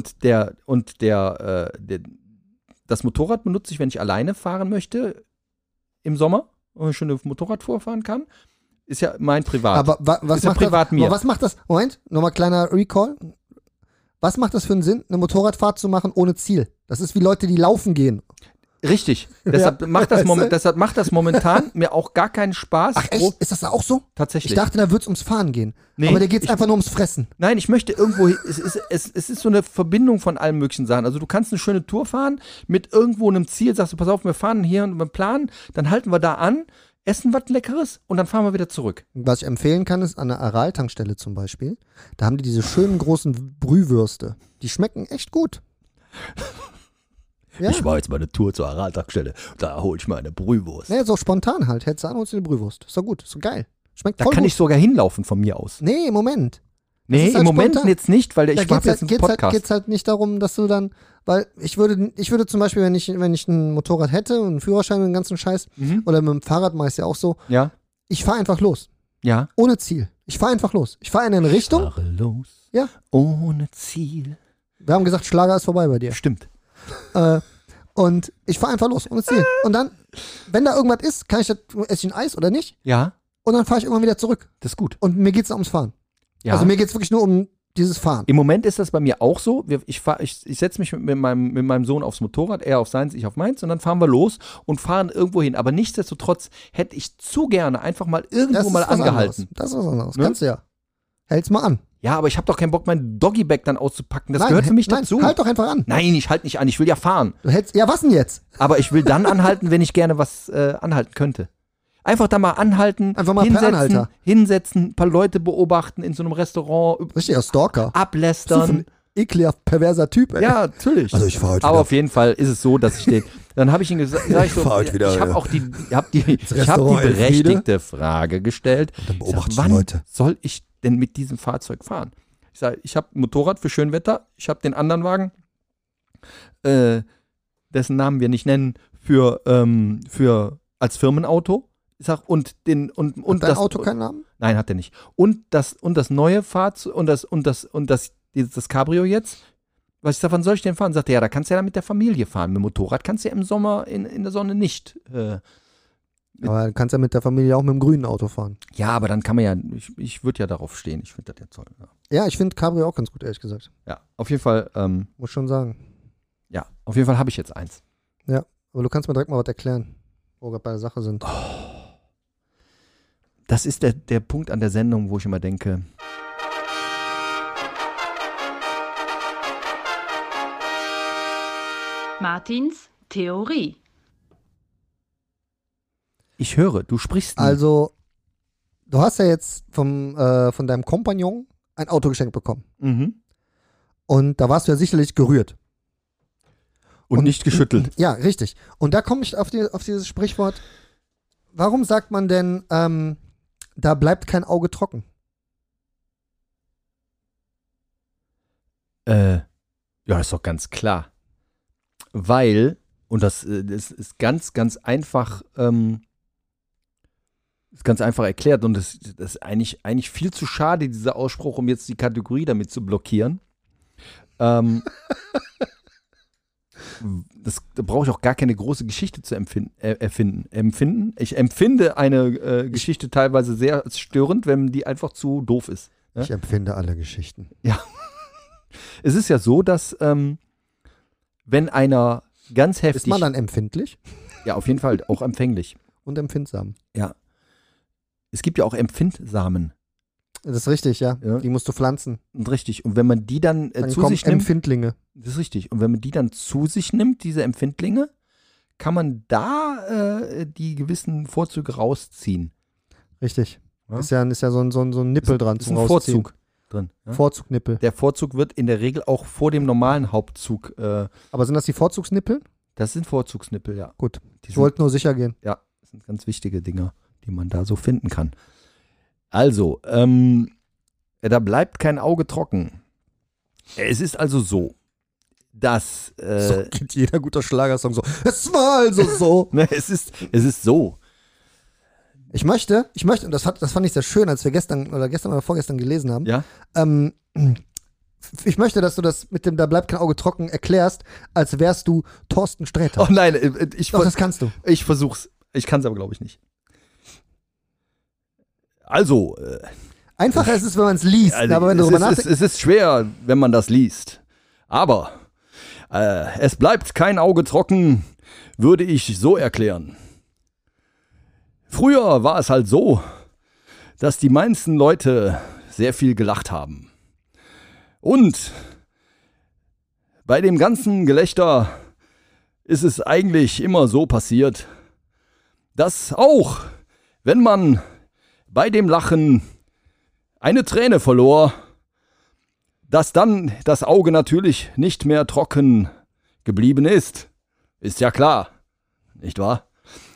das Motorrad benutze ich, wenn ich alleine fahren möchte, im Sommer, und ich schön Motorrad vorfahren kann. Ist ja mein Privat. Aber was Ist ja macht privat das? mir. Aber was macht das? Moment, nochmal kleiner Recall. Was macht das für einen Sinn, eine Motorradfahrt zu machen ohne Ziel? Das ist wie Leute, die laufen gehen. Richtig. Deshalb macht das momentan mir auch gar keinen Spaß. Ach echt? Ist das da auch so? Tatsächlich. Ich dachte, da wird es ums Fahren gehen. Nee, aber da geht es einfach nur ums Fressen. Nein, ich möchte irgendwo, es ist so eine Verbindung von allen möglichen Sachen. Also du kannst eine schöne Tour fahren mit irgendwo einem Ziel, sagst du, pass auf, wir fahren hier und wir planen, dann halten wir da an, essen was Leckeres und dann fahren wir wieder zurück. Was ich empfehlen kann, ist an der Aral-Tankstelle zum Beispiel. Da haben die diese schönen großen Brühwürste. Die schmecken echt gut. Ja. Ich mache jetzt mal eine Tour zur Aral-Tankstelle, da hole ich mal eine Brühwurst. Nee, so spontan halt. Hättest du an, holst du eine Brühwurst. Ist doch gut, ist doch geil. Schmeckt Da voll kann gut. ich sogar hinlaufen von mir aus. Nee, im Moment. Nee, ist halt im Moment spontan. jetzt nicht, weil Da ich habe jetzt einen Podcast. geht's halt nicht darum, dass du dann, weil ich würde zum Beispiel, wenn ich ein Motorrad hätte und einen Führerschein und den ganzen Scheiß, oder mit dem Fahrrad mache ich es ja auch so, Ja, ich fahre einfach los. ja. Ohne Ziel. Ich fahre einfach los. Ich fahre in eine Richtung. Fahre los. Ja. Ohne Ziel. Wir haben gesagt, Schlager ist vorbei bei dir. Stimmt. Und ich fahre einfach los, ohne Ziel. Und dann, wenn da irgendwas ist, esse ich ein Eis oder nicht? Ja, Und dann fahre ich irgendwann wieder zurück. das ist gut. Und mir geht's ums Fahren. Ja. Also mir geht's wirklich nur um dieses Fahren. Im Moment ist das bei mir auch so. Ich setze mich mit meinem Sohn aufs Motorrad, er auf seins, ich auf meins, und dann fahren wir los und fahren irgendwo hin. Aber nichtsdestotrotz hätte ich zu gerne einfach mal irgendwo mal was angehalten. anderes. Das ist was anderes. Ne? Kannst du ja. Hält's mal an. Ja, aber ich habe doch keinen Bock, mein Doggy-Bag dann auszupacken. Das Nein, gehört für mich nein, dazu. Halt doch einfach an. Nein, ich halte nicht an. Ich will ja fahren. Ja, was denn jetzt? Aber ich will dann anhalten, wenn ich gerne was anhalten könnte. Einfach da mal anhalten, Einfach mal per Anhalter. hinsetzen, ein paar Leute beobachten in so einem Restaurant, Richtiger Stalker. So ablästern. ein ekelhaft perverser Typ, ey. Ja, natürlich. Also ich fahre heute Aber wieder. auf jeden Fall ist es so, dass ich dann habe ich ihm gesagt, ich fahr heute wieder, ich habe ja. auch ich habe die Restaurant Elfriede. berechtigte Frage gestellt. dann Ich beobachte ich sag, die wann Leute. soll ich denn mit diesem Fahrzeug fahren? Ich sage, ich habe ein Motorrad für Schönwetter, ich habe den anderen Wagen, dessen Namen wir nicht nennen, für als Firmenauto. Ich sag, und Hat dein das Auto keinen Namen? Nein, hat er nicht. Und das neue Fahrzeug und das Cabrio jetzt. Was ich sag, wann soll ich denn fahren? Sagt er, ja, da kannst du ja dann mit der Familie fahren. Mit dem Motorrad kannst du ja im Sommer in der Sonne nicht. Aber du kannst ja mit der Familie auch mit dem grünen Auto fahren. Ja, aber dann kann man ja, ich würde ja darauf stehen. Ich finde das ja toll. Ja, Ja, ich finde Cabrio auch ganz gut, ehrlich gesagt. ja, auf jeden Fall, Muss schon sagen. habe ich jetzt eins. Aber du kannst mir direkt mal was erklären, wo wir gerade bei der Sache sind. Das ist der Punkt an der Sendung, wo ich immer denke, Martins Theorie. ich höre, du sprichst nie. Also, du hast ja jetzt von deinem Kompagnon ein Auto geschenkt bekommen. Mhm. Und da warst du ja sicherlich gerührt. Und nicht geschüttelt. Ja, richtig. Und da komme ich auf dieses Sprichwort. Warum sagt man denn, da bleibt kein Auge trocken? Ja, ist doch ganz klar. Weil, und das ist ganz, ganz einfach, erklärt und das ist eigentlich viel zu schade, dieser Ausspruch, um jetzt die Kategorie damit zu blockieren. Da brauche ich auch gar keine große Geschichte zu erfinden. Ich empfinde eine Geschichte teilweise sehr störend, wenn die einfach zu doof ist. Ja? Ich empfinde alle Geschichten. Ja. Es ist ja so, dass wenn einer ganz heftig... Ist man dann empfindlich Ja, auf jeden Fall, auch empfänglich. und empfindsam? Ja. Es gibt ja auch Empfindsamen. Das ist richtig, ja. Ja. Die musst du pflanzen. Und richtig. Und wenn man die dann, Dann zu kommen sich nimmt... Empfindlinge. Das ist richtig. Und wenn man die dann zu sich nimmt, diese Empfindlinge, kann man da die gewissen Vorzüge rausziehen. Richtig. Ja. Ist ja so ein Nippel dran Ist zum ein Rausziehen. Vorzug drin. Ja? Vorzugsnippel. Der Vorzug wird in der Regel auch vor dem normalen Hauptzug. Aber sind das die Vorzugsnippel? Das sind Vorzugsnippel, ja. Gut. Die Ich sind, wollte nur sicher gehen. ja, das sind ganz wichtige Dinger, die man da so finden kann. Also, da bleibt kein Auge trocken. Es ist also so, dass So geht jeder guter Schlagersong so. Es war also so. ne, es ist so. Ich möchte, und das fand ich sehr schön, als wir gestern oder vorgestern gelesen haben. Ja? Ich möchte, dass du das mit dem Da bleibt kein Auge trocken erklärst, als wärst du Thorsten Sträter. Oh nein, Doch, das kannst du. ich versuch's. Ich kann es aber, glaube ich, nicht. Also, Einfacher ist es, wenn man es liest. Aber wenn du darüber nachdenkst. es ist schwer, wenn man das liest. Aber es bleibt kein Auge trocken, würde ich so erklären. Früher war es halt so, dass die meisten Leute sehr viel gelacht haben. Und bei dem ganzen Gelächter ist es eigentlich immer so passiert, dass auch, wenn man bei dem Lachen eine Träne verlor, dass dann das Auge natürlich nicht mehr trocken geblieben ist. Ist ja klar, nicht wahr?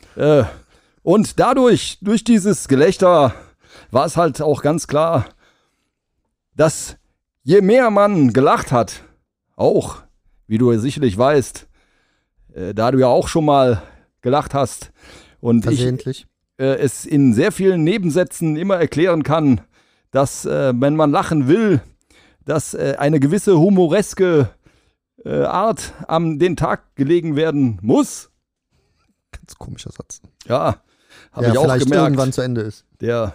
Und durch dieses Gelächter war es halt auch ganz klar, dass je mehr man gelacht hat, auch, wie du sicherlich weißt, da du ja auch schon mal gelacht hast und Versehentlich. es in sehr vielen Nebensätzen immer erklären kann, dass, wenn man lachen will, dass eine gewisse humoreske Art an den Tag gelegen werden muss. Ganz komischer Satz. Ja, habe ich auch vielleicht gemerkt. irgendwann zu Ende ist.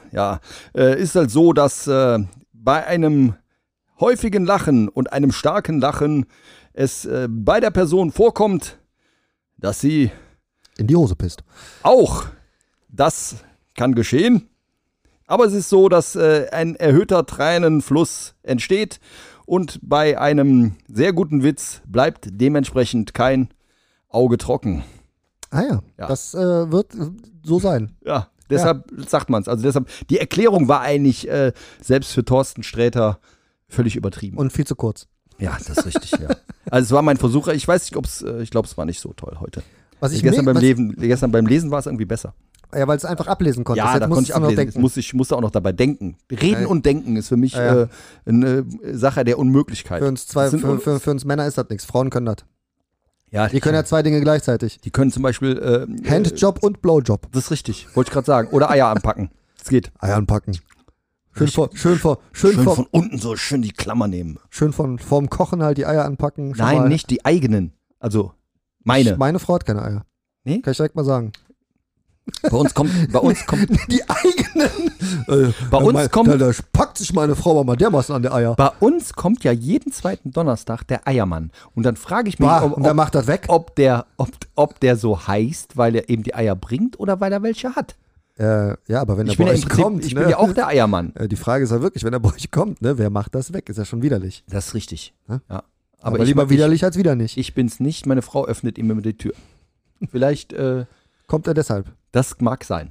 Ist halt so, dass bei einem häufigen Lachen und einem starken Lachen es bei der Person vorkommt, dass sie In die Hose pisst. auch, das kann geschehen, aber es ist so, dass ein erhöhter Tränenfluss entsteht und bei einem sehr guten Witz bleibt dementsprechend kein Auge trocken. Ah ja, Ja. das wird so sein. Ja, deshalb sagt man es. Also deshalb, die Erklärung war eigentlich selbst für Thorsten Sträter völlig übertrieben. Und viel zu kurz. Ja, das ist richtig, ja. Also es war mein Versuch, ich weiß nicht, ich glaube, es war nicht so toll heute. Was ich Gestern mega- beim Lesen war es irgendwie besser. Ja, weil es einfach ablesen konntest. Ja, Jetzt da musst konnte ich du noch ablesen. denken. Ich musste auch noch dabei denken. Reden Ja. und denken ist für mich Ja. eine Sache der Unmöglichkeit. Für uns, Das sind für uns Männer ist das nichts. Frauen können das. Ja, Die können ja zwei Dinge gleichzeitig. die können zum Beispiel Handjob und Blowjob. das ist richtig, wollte ich gerade sagen. Oder Eier anpacken. Das geht. Eier anpacken. Schön Schön von unten so schön die Klammer nehmen. vorm Kochen halt die Eier anpacken. Schon Nein, mal. nicht die eigenen. Also meine. Meine Frau hat keine Eier. Nee? Kann ich direkt mal sagen. Bei uns kommt Die eigenen. Bei uns kommt- Da packt sich meine Frau mal dermaßen an der Eier. Bei uns kommt ja jeden zweiten Donnerstag der Eiermann. Und dann frage ich mich, Bah, und wer macht das weg? ob der so heißt, weil er eben die Eier bringt oder weil er welche hat. Ja, aber wenn Ich er bei bin ja im euch Prinzip, kommt, ich ne? bin ja auch der Eiermann. Die Frage ist ja wirklich, wenn er bei euch kommt, ne, wer macht das weg? Ist ja schon widerlich. Das ist richtig. Ja? Ja. Aber ich- lieber widerlich als wieder nicht. Ich bin's nicht, meine Frau öffnet ihm immer die Tür. Vielleicht, Kommt er deshalb? das mag sein.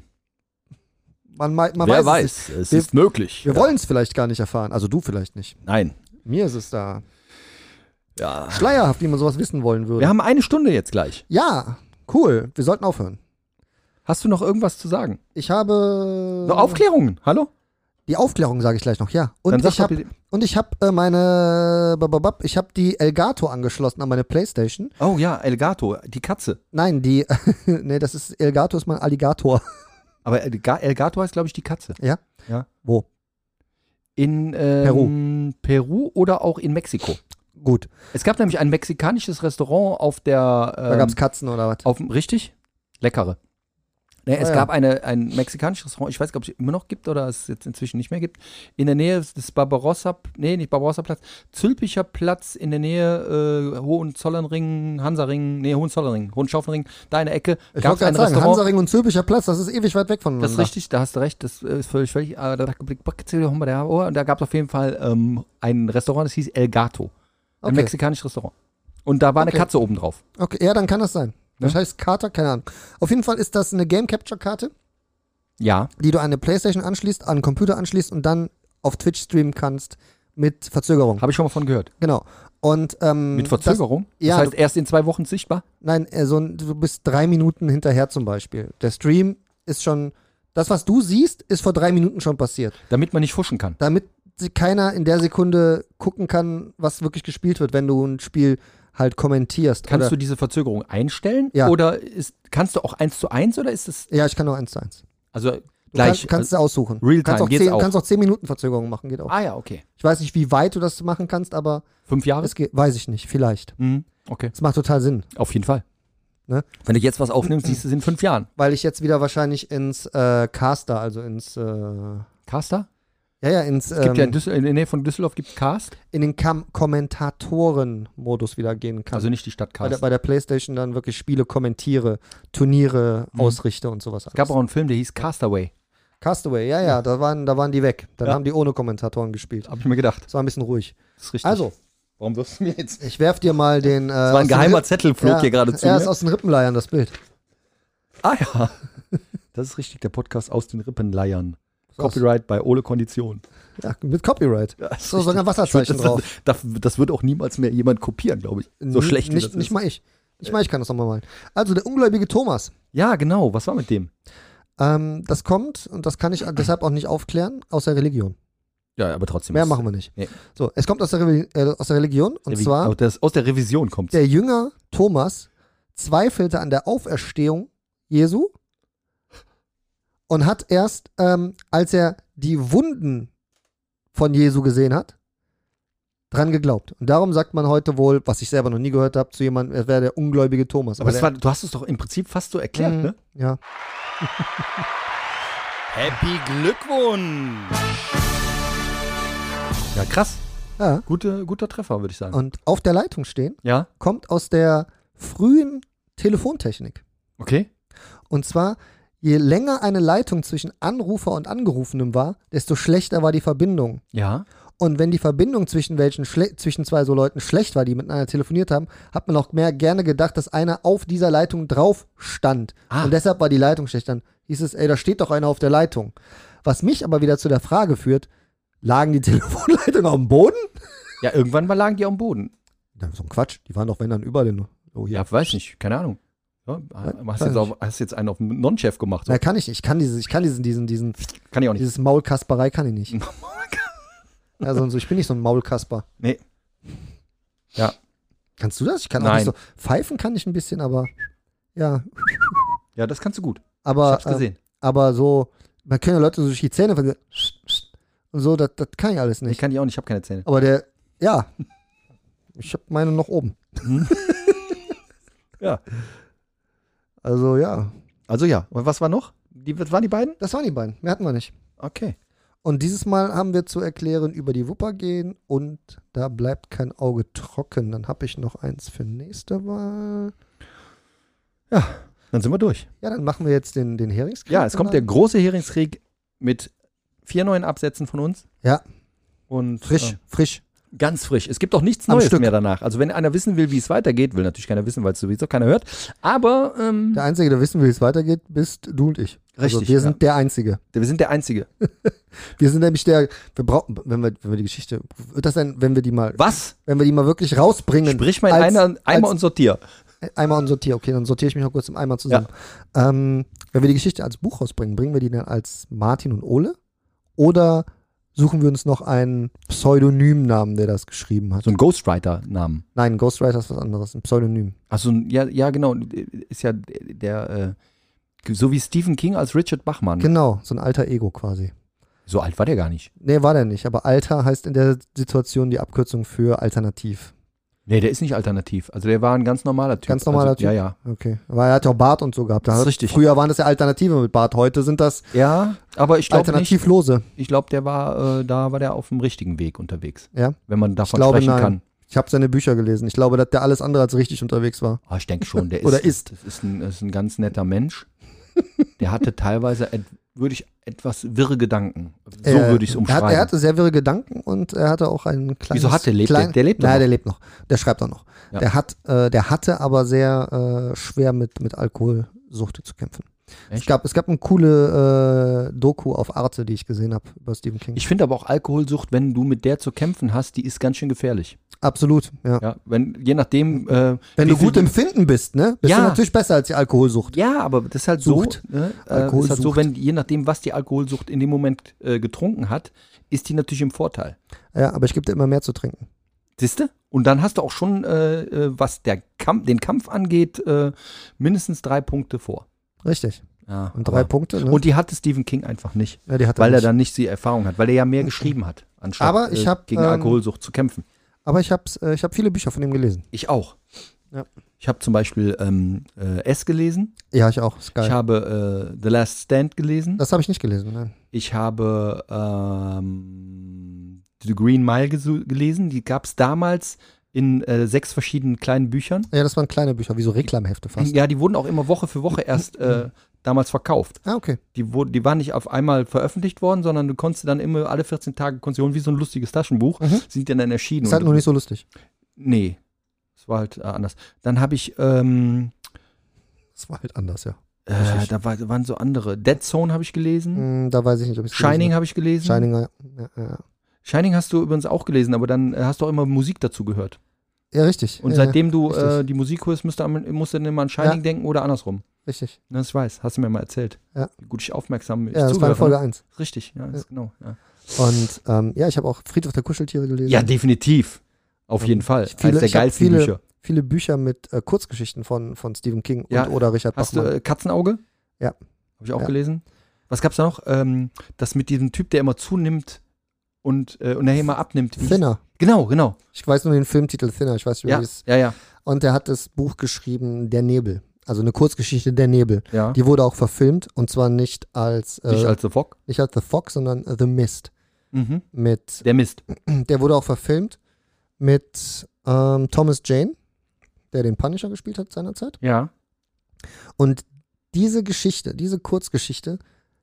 Man Wer weiß weiß, es nicht. es Wir- ist möglich. Wir wollen es vielleicht gar nicht erfahren. Also du vielleicht nicht. Nein. Mir ist es da Ja. schleierhaft, wie man sowas wissen wollen würde. Wir haben 1 Stunde jetzt gleich. Ja, cool. Wir sollten aufhören. Hast du noch irgendwas zu sagen? Ich habe So Aufklärungen, hallo? die Aufklärung sage ich gleich noch, ja. Dann Und sag ich doch habe bitte- ich habe ich habe die Elgato angeschlossen an meine Playstation. Oh ja, Elgato, die Katze. Nein, die nee, das ist Elgato ist mein Alligator. Aber Elgato heißt, glaube ich, die Katze. Wo? In Peru oder auch in Mexiko. Gut. Es gab nämlich ein mexikanisches Restaurant auf der. Da gab's Katzen oder was? Richtig? Leckere. Nee, es ja. gab ein mexikanisches Restaurant, ich weiß gar nicht, ob es immer noch gibt oder es jetzt inzwischen nicht mehr gibt, in der Nähe des nicht Barbarossa-Platz, Zülpicher Platz, in der Nähe Hohenzollernring, Hansaring, Hohenschaufelring, da in der Ecke Ich gab es wollte ein gerade sagen, Restaurant. Hansaring und Zülpicher Platz, das ist ewig weit weg voneinander. Das ist richtig, da hast du recht, das ist völlig. Und da gab es auf jeden Fall ein Restaurant, das hieß El Gato. Ein Okay. mexikanisches Restaurant. Und da war eine Okay. Katze oben drauf. Okay, ja, dann kann das sein. Ja. Das heißt Kater, keine Ahnung. Auf jeden Fall ist das eine Game Capture Karte, Ja. die du an eine Playstation anschließt, an einen Computer anschließt und dann auf Twitch streamen kannst mit Verzögerung. Habe ich schon mal von gehört. Genau. Und Mit Verzögerung? ja, Das heißt, erst in 2 Wochen sichtbar? nein, du bist 3 Minuten hinterher zum Beispiel. Der Stream ist schon, das was du siehst, ist vor 3 Minuten schon passiert. Damit man nicht fuschen kann. Damit keiner in der Sekunde gucken kann, was wirklich gespielt wird, wenn du ein Spiel halt kommentierst. Kannst oder, du diese Verzögerung einstellen? Ja. Oder kannst du auch 1:1 oder ist es ja, ich kann nur 1:1. also Du gleich? kannst es aussuchen. Realtime kannst auch geht's 10, auch. kannst auch 10 Minuten Verzögerung machen, geht auch. Ah ja, okay. Ich weiß nicht, wie weit du das machen kannst, aber 5 Jahre? es geht, weiß ich nicht, vielleicht. Mhm. Okay. Es macht total Sinn, Auf jeden Fall. Ne? Wenn du jetzt was aufnimmst, siehst du es in 5 Jahren. weil ich jetzt wieder wahrscheinlich ins Caster, also ins Caster? ins Es gibt ja in der Nähe von Düsseldorf gibt Cast, in den Kommentatoren-Modus wieder gehen kann. also nicht die Stadt Cast. bei der Playstation dann wirklich Spiele kommentiere, Turniere ausrichte und sowas. Es gab auch einen Film, der hieß Castaway. Castaway, ja, da waren die weg. Dann Ja. haben die ohne Kommentatoren gespielt. Habe ich mir gedacht. Es war ein bisschen ruhig. Das ist richtig. Also, warum wirfst du mir jetzt? ich werf dir mal den. Das war ein geheimer Zettel, flog hier gerade zu Er ist mir. aus den Rippenleiern, das Bild. Ah ja. Das ist richtig, der Podcast aus den Rippenleiern. So. Copyright bei Ole Kondition. Ja, mit Copyright. Ja, ist So sogar richtig. Wasserzeichen Ich weiß, drauf. Das wird auch niemals mehr jemand kopieren, glaube ich. So schlecht wie das ist. Nicht mal ich. Ich kann das nochmal malen. Also, der ungläubige Thomas. Ja, genau. Was war mit dem? Das kommt, und das kann ich deshalb auch nicht aufklären, aus der Religion. Ja, aber trotzdem. Mehr machen wir nicht. Nee. So, es kommt aus der Religion, und zwar Aus der Revision kommt der Jünger Thomas zweifelte an der Auferstehung Jesu und hat erst, als er die Wunden von Jesu gesehen hat, dran geglaubt. Und darum sagt man heute wohl, was ich selber noch nie gehört habe, zu jemandem, er wäre der ungläubige Thomas. Aber der, du hast es doch im Prinzip fast so erklärt, ne? Ja. Happy Glückwunsch! Ja, krass. Ja. Guter Treffer, würde ich sagen. Und auf der Leitung stehen Ja, kommt aus der frühen Telefontechnik. okay. Und zwar, je länger eine Leitung zwischen Anrufer und Angerufenem war, desto schlechter war die Verbindung. Ja. Und wenn die Verbindung zwischen zwei so Leuten schlecht war, die miteinander telefoniert haben, hat man auch gerne gedacht, dass einer auf dieser Leitung drauf stand. Ah. Und deshalb war die Leitung schlecht. Dann hieß es, ey, da steht doch einer auf der Leitung. Was mich aber wieder zu der Frage führt, lagen die Telefonleitungen auf dem Boden? Ja, irgendwann mal lagen die am Boden. Das ist so ein Quatsch. Die waren doch, wenn dann, überall in. Oh, Ja, weiß nicht, keine Ahnung. Ja, hast jetzt einen auf den Non-Chef gemacht. So. Na, kann ich nicht. Ich kann diesen Kann ich auch nicht. dieses Maulkasperei kann ich nicht. Also, ich bin nicht so ein Maulkasper. Nee. Ja. Kannst du das? Ich kann auch Nein. nicht so. Pfeifen kann ich ein bisschen, aber ja. Ja, das kannst du gut. Ich Aber, hab's gesehen. aber so, man können ja Leute so durch die Zähne und so, das kann ich alles Ich nicht. kann die auch nicht, ich habe keine Zähne. Aber ja. Ich habe meine noch oben. Ja. Also ja, Also ja, und was war noch? Was waren die beiden? das waren die beiden. Mehr hatten wir nicht. Okay. Und dieses Mal haben wir zu erklären über die Wupper gehen und da bleibt kein Auge trocken. Dann habe ich noch eins für nächste Wahl. Ja, Dann sind wir durch. Ja, dann machen wir jetzt den Heringskrieg. Ja, es kommt der große Heringskrieg mit 4 neuen Absätzen von uns. Ja. Und Frisch. ganz frisch. Es gibt auch nichts Am Neues Stück. mehr danach. Also wenn einer wissen will, wie es weitergeht, will natürlich keiner wissen, weil es sowieso keiner hört. Aber Der Einzige, der wissen will, wie es weitergeht, bist du und ich. Also Richtig, wir sind der Einzige. wir sind der Einzige. Wir sind nämlich wir brauchen, wenn wir die Geschichte, wird das denn, wenn wir die mal wirklich rausbringen? Sprich mal in Eimer und sortier. Eimer und sortier, okay, dann sortiere ich mich noch kurz im Eimer zusammen. Wenn wir die Geschichte als Buch rausbringen, bringen wir die dann als Martin und Ole? Oder suchen wir uns noch einen Pseudonymnamen, der das geschrieben hat? So ein Ghostwriter-Namen. Nein, Ghostwriter ist was anderes, ein Pseudonym. Achso, ja, genau. Ist ja der, so wie Stephen King als Richard Bachman. Genau, so ein alter Ego quasi. So alt war der gar nicht. Nee, war der nicht, aber Alter heißt in der Situation die Abkürzung für alternativ. Nee, der ist nicht alternativ. Also der war ein ganz normaler Typ. Ganz normaler Typ? Ja. Okay, aber er hat ja auch Bart und so gehabt. Das ist richtig. Früher waren das ja Alternative mit Bart, heute sind das Ja, aber ich glaube nicht. Alternativlose. Ich glaube, der war, da war der auf dem richtigen Weg unterwegs. Ja? Wenn man davon glaube, sprechen nein. kann. Ich habe seine Bücher gelesen. Ich glaube, dass der alles andere als richtig unterwegs war. Ah, ich denke schon, der ist. Oder ist. Das ist ein ganz netter Mensch. Der hatte teilweise, etwas wirre Gedanken. So würde ich es umschreiben. Er hatte sehr wirre Gedanken und er hatte auch einen kleinen. Wieso hatte der? Der lebt doch Nein, noch. der lebt noch. Der schreibt auch noch. Ja. Der hatte aber sehr schwer mit Alkoholsucht zu kämpfen. Echt? Es gab eine coole Doku auf Arte, die ich gesehen habe über Stephen King. Ich finde aber auch Alkoholsucht, wenn du mit der zu kämpfen hast, die ist ganz schön gefährlich. Absolut, ja. Ja, je nachdem. Wenn wie du viel gut im Finden bist, ne? Bist Ja. du natürlich besser als die Alkoholsucht. Ja, aber das ist halt Sucht. so. Ne? Ist Alkoholsucht. halt so, je nachdem, was die Alkoholsucht in dem Moment getrunken hat, ist die natürlich im Vorteil. Ja, aber ich gebe dir immer mehr zu trinken. Siehste? Und dann hast du auch schon, was den Kampf angeht, mindestens 3 Punkte vor. Richtig. Ja, Und 3 Punkte, ne? Und die hatte Stephen King einfach nicht. Ja, die hat Weil er nicht. dann nicht die Erfahrung hat, weil er ja mehr geschrieben hat, anstatt Aber ich hab, gegen Alkoholsucht zu kämpfen. Aber ich hab viele Bücher von ihm gelesen. Ich auch. Ja. Ich habe zum Beispiel S gelesen. Ja, ich auch. Ist geil. Ich habe The Last Stand gelesen. Das habe ich nicht gelesen, nein. Ich habe The Green Mile gelesen. Die gab es damals in 6 verschiedenen kleinen Büchern. Ja, das waren kleine Bücher, wie so Reklamhefte fast. Ja, die wurden auch immer Woche für Woche erst damals verkauft. Ah, okay. Die waren nicht auf einmal veröffentlicht worden, sondern du konntest dann immer alle 14 Tage holen, wie so ein lustiges Taschenbuch, sind dann erschienen. Ist halt nur nicht so lustig. Nee, es war halt anders. Dann habe ich, Das war halt anders, ja. waren so andere. Dead Zone habe ich gelesen. Da weiß ich nicht, ob ich es Shining habe ich gelesen. Shining, ja. Shining hast du übrigens auch gelesen, aber dann hast du auch immer Musik dazu gehört. Ja, richtig. Und ja, seitdem du richtig. die Musik hörst, musst du dann immer an Shining denken oder andersrum. Richtig. Das ich weiß, hast du mir mal erzählt. Ja. Wie gut ich aufmerksam Ja, das war in Folge 1. Richtig, ja, ist genau. Ja, Und ich habe auch Friedhof der Kuscheltiere gelesen. ja definitiv. Auf jeden Fall. Eines der geilsten Bücher. Viele Bücher mit Kurzgeschichten von Stephen King Ja. oder Richard Hast Bachman. du Katzenauge? Ja. Habe ich auch Ja. gelesen. Was gab's da noch? Das mit diesem Typ, der immer zunimmt und nachher immer abnimmt. Wie Thinner. Genau. Ich weiß nur den Filmtitel Thinner. Ich weiß nicht, wie es ist. Ja. Und er hat das Buch geschrieben, Der Nebel. Also eine Kurzgeschichte, Der Nebel. Ja. Die wurde auch verfilmt und zwar nicht als Nicht als The Fog. nicht als The Fog, sondern The Mist. Mhm. Mit, Der Mist. der wurde auch verfilmt mit Thomas Jane, der den Punisher gespielt hat seinerzeit. Ja. Und diese Geschichte, diese Kurzgeschichte,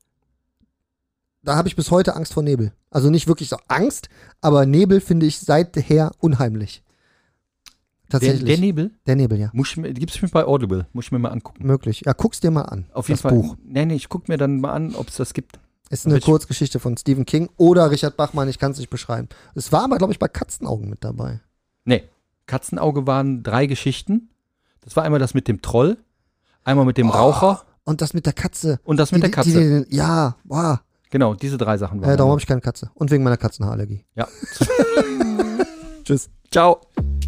da habe ich bis heute Angst vor Nebel. Also nicht wirklich so Angst, aber Nebel finde ich seither unheimlich. Tatsächlich. Der Nebel? Der Nebel, ja. Gibt's mich bei Audible. Muss ich mir mal angucken. Möglich. Ja, guck's dir mal an. Auf jeden das Fall. Buch. Nee, ich guck mir dann mal an, ob es das gibt. Ist eine Welch- Kurzgeschichte von Stephen King oder Richard Bachman, ich kann es nicht beschreiben. Es war aber, glaube ich, bei Katzenaugen mit dabei. Nee. Katzenauge waren 3 Geschichten. Das war einmal das mit dem Troll, einmal mit dem Raucher Und das mit der Katze. und das mit der Katze. Ja, wow. Genau, diese 3 Sachen waren. Darum habe ich keine Katze. Und wegen meiner Katzenhaarallergie. Ja. Tschüss. Ciao.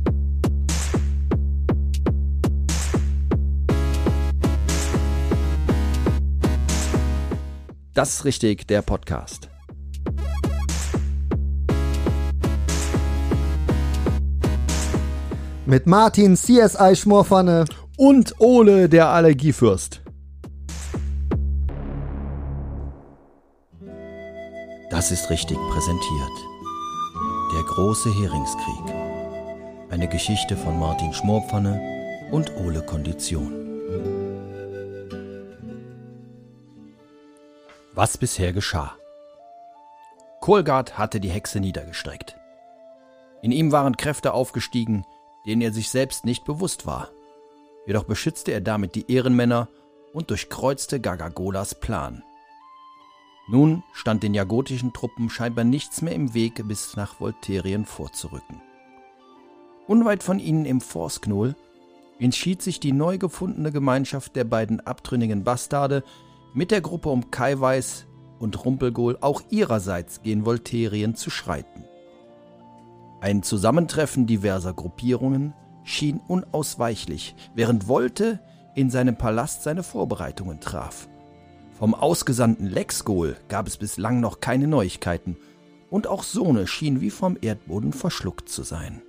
Das ist richtig, der Podcast. Mit Martin, CSI Schmorpfanne. Und Ole, der Allergiefürst. Das ist richtig präsentiert. Der große Heringskrieg. Eine Geschichte von Martin Schmorpfanne und Ole Kondition. Was bisher geschah. Kolgard hatte die Hexe niedergestreckt. In ihm waren Kräfte aufgestiegen, denen er sich selbst nicht bewusst war. Jedoch beschützte er damit die Ehrenmänner und durchkreuzte Gargagolas Plan. Nun stand den jagotischen Truppen scheinbar nichts mehr im Weg, bis nach Volterien vorzurücken. Unweit von ihnen im Forsknol entschied sich die neu gefundene Gemeinschaft der beiden abtrünnigen Bastarde mit der Gruppe um Kaiweis und Rumpelgol auch ihrerseits gen Volterien zu schreiten. Ein Zusammentreffen diverser Gruppierungen schien unausweichlich, während Volte in seinem Palast seine Vorbereitungen traf. Vom ausgesandten Lexgol gab es bislang noch keine Neuigkeiten, und auch Sone schien wie vom Erdboden verschluckt zu sein.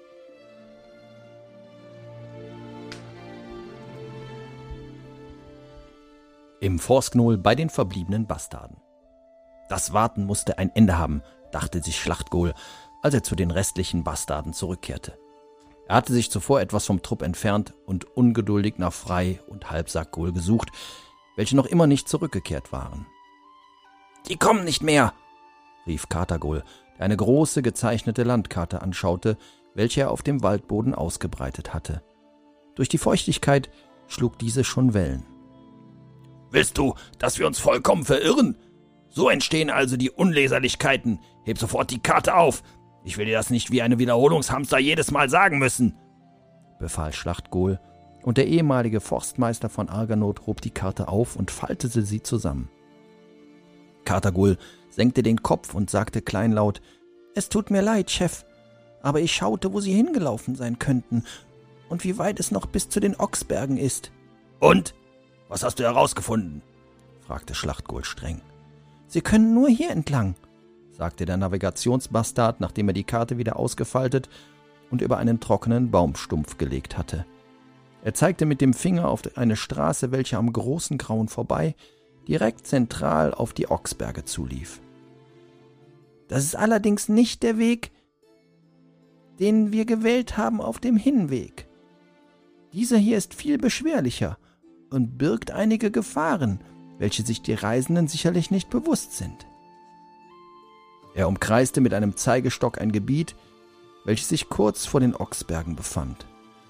Im Forsknol bei den verbliebenen Bastarden. Das Warten musste ein Ende haben, dachte sich Schlachtgol, als er zu den restlichen Bastarden zurückkehrte. Er hatte sich zuvor etwas vom Trupp entfernt und ungeduldig nach Frei und Halbsackgol gesucht, welche noch immer nicht zurückgekehrt waren. »Die kommen nicht mehr«, rief Katagol, der eine große gezeichnete Landkarte anschaute, welche er auf dem Waldboden ausgebreitet hatte. Durch die Feuchtigkeit schlug diese schon Wellen. »Willst du, dass wir uns vollkommen verirren? So entstehen also die Unleserlichkeiten. Heb sofort die Karte auf. Ich will dir das nicht wie eine Wiederholungshamster jedes Mal sagen müssen«, befahl Schlachtgol, und der ehemalige Forstmeister von Arganoth hob die Karte auf und faltete sie zusammen. Katagol senkte den Kopf und sagte kleinlaut: »Es tut mir leid, Chef, aber ich schaute, wo sie hingelaufen sein könnten und wie weit es noch bis zu den Ochsbergen ist.« »Und? Was hast du herausgefunden?« fragte Schlachtgol streng. »Sie können nur hier entlang«, sagte der Navigationsbastard, nachdem er die Karte wieder ausgefaltet und über einen trockenen Baumstumpf gelegt hatte. Er zeigte mit dem Finger auf eine Straße, welche am großen Grauen vorbei direkt zentral auf die Ochsberge zulief. »Das ist allerdings nicht der Weg, den wir gewählt haben auf dem Hinweg. Dieser hier ist viel beschwerlicher und birgt einige Gefahren, welche sich die Reisenden sicherlich nicht bewusst sind.« Er umkreiste mit einem Zeigestock ein Gebiet, welches sich kurz vor den Ochsbergen befand.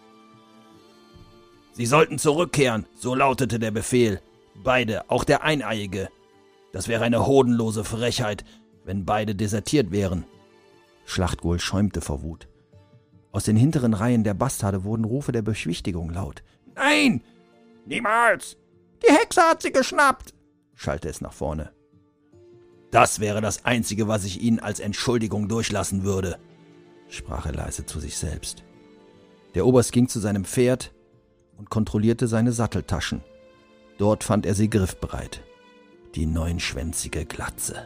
»Sie sollten zurückkehren«, so lautete der Befehl. »Beide, auch der Eineiige. Das wäre eine hodenlose Frechheit, wenn beide desertiert wären.« Schlachtgol schäumte vor Wut. Aus den hinteren Reihen der Bastarde wurden Rufe der Beschwichtigung laut. »Nein! Niemals! Die Hexe hat sie geschnappt!« schallte es nach vorne. »Das wäre das Einzige, was ich Ihnen als Entschuldigung durchlassen würde«, sprach er leise zu sich selbst. Der Oberst ging zu seinem Pferd und kontrollierte seine Satteltaschen. Dort fand er sie griffbereit. Die neunschwänzige Glatze.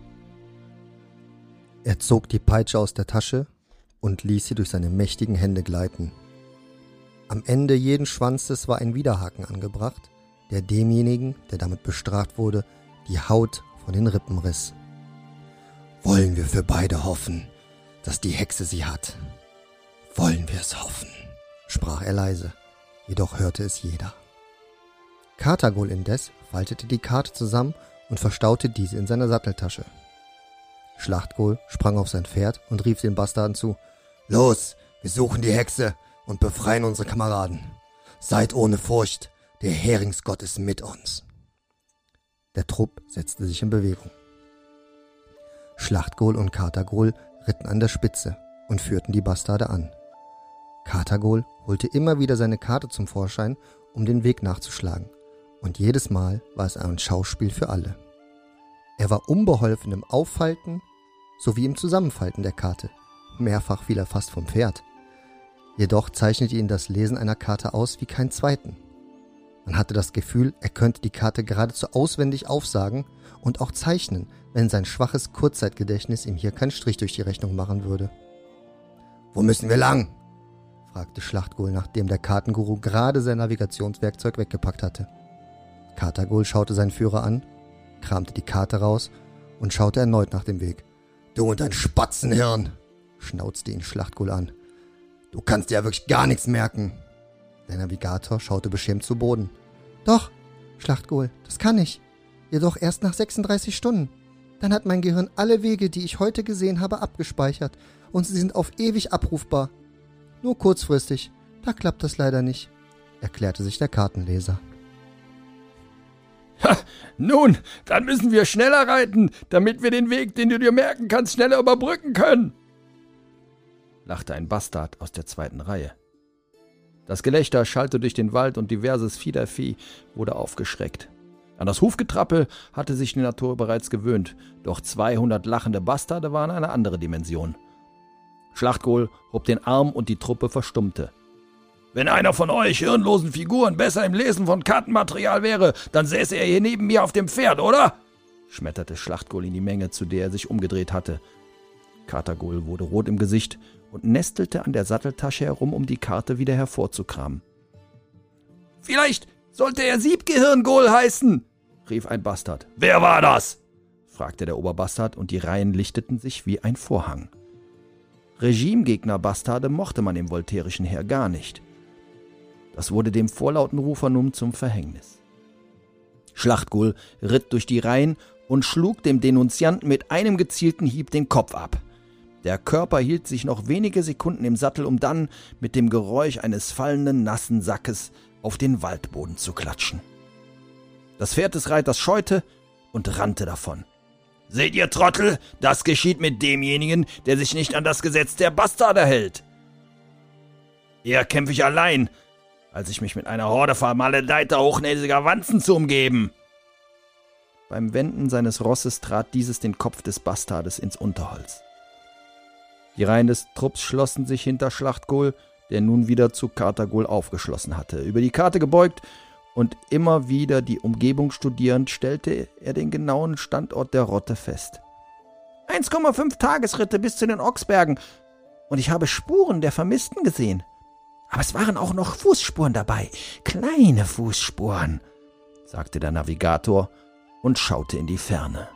Er zog die Peitsche aus der Tasche und ließ sie durch seine mächtigen Hände gleiten. Am Ende jeden Schwanzes war ein Widerhaken angebracht, der demjenigen, der damit bestraft wurde, die Haut von den Rippen riss. »Wollen wir für beide hoffen, dass die Hexe sie hat? Wollen wir es hoffen?«, sprach er leise, jedoch hörte es jeder. Katagol indes faltete die Karte zusammen und verstaute diese in seiner Satteltasche. Schlachtgol sprang auf sein Pferd und rief den Bastarden zu: »Los, wir suchen die Hexe und befreien unsere Kameraden. Seid ohne Furcht, der Heringsgott ist mit uns.« Der Trupp setzte sich in Bewegung. Schlachtgol und Katagol ritten an der Spitze und führten die Bastarde an. Katagol holte immer wieder seine Karte zum Vorschein, um den Weg nachzuschlagen, und jedes Mal war es ein Schauspiel für alle. Er war unbeholfen im Auffalten sowie im Zusammenfalten der Karte. Mehrfach fiel er fast vom Pferd. Jedoch zeichnete ihn das Lesen einer Karte aus wie keinen zweiten. Man hatte das Gefühl, er könnte die Karte geradezu auswendig aufsagen und auch zeichnen, wenn sein schwaches Kurzzeitgedächtnis ihm hier keinen Strich durch die Rechnung machen würde. »Wo müssen wir lang?« fragte Schlachtgol, nachdem der Kartenguru gerade sein Navigationswerkzeug weggepackt hatte. Katagol schaute seinen Führer an, kramte die Karte raus und schaute erneut nach dem Weg. »Du und dein Spatzenhirn«, schnauzte ihn Schlachtgol an. »Du kannst dir ja wirklich gar nichts merken.« Der Navigator schaute beschämt zu Boden. »Doch, Schlachtgol, das kann ich. jedoch erst nach 36 Stunden. Dann hat mein Gehirn alle Wege, die ich heute gesehen habe, abgespeichert und sie sind auf ewig abrufbar. Nur kurzfristig, da klappt das leider nicht, erklärte sich der Kartenleser. Ha, nun, dann müssen wir schneller reiten, damit wir den Weg, den du dir merken kannst, schneller überbrücken können, lachte ein Bastard aus der zweiten Reihe. Das Gelächter schallte durch den Wald und diverses Fiedervieh wurde aufgeschreckt. An das Hufgetrappel hatte sich die Natur bereits gewöhnt, doch 200 lachende Bastarde waren eine andere Dimension. Schlachtkohl hob den Arm und die Truppe verstummte. »Wenn einer von euch hirnlosen Figuren besser im Lesen von Kartenmaterial wäre, dann säße er hier neben mir auf dem Pferd, oder?« schmetterte Schlachtkohl in die Menge, zu der er sich umgedreht hatte. Kartagol wurde rot im Gesicht und nestelte an der Satteltasche herum, um die Karte wieder hervorzukramen. »Vielleicht sollte er Siebgehirngol heißen«, rief ein Bastard. »Wer war das?« fragte der Oberbastard, und die Reihen lichteten sich wie ein Vorhang. Regimegegner-Bastarde mochte man im voltairischen Heer gar nicht. Das wurde dem vorlauten Rufer nun zum Verhängnis. Schlachtkohl ritt durch die Reihen und schlug dem Denunzianten mit einem gezielten Hieb den Kopf ab. Der Körper hielt sich noch wenige Sekunden im Sattel, um dann mit dem Geräusch eines fallenden, nassen Sackes auf den Waldboden zu klatschen. Das Pferd des Reiters scheute und rannte davon. »Seht ihr, Trottel, das geschieht mit demjenigen, der sich nicht an das Gesetz der Bastarde hält. Eher kämpfe ich allein, als ich mich mit einer Horde vermaledeiter, hochnäsiger Wanzen zu umgeben.« Beim Wenden seines Rosses trat dieses den Kopf des Bastardes ins Unterholz. Die Reihen des Trupps schlossen sich hinter Schlachtkohl, der nun wieder zu Kartagol aufgeschlossen hatte. Über die Karte gebeugt und immer wieder die Umgebung studierend, stellte er den genauen Standort der Rotte fest. 1,5 Tagesritte bis zu den Ochsbergen, und ich habe Spuren der Vermissten gesehen. Aber es waren auch noch Fußspuren dabei, kleine Fußspuren, sagte der Navigator und schaute in die Ferne.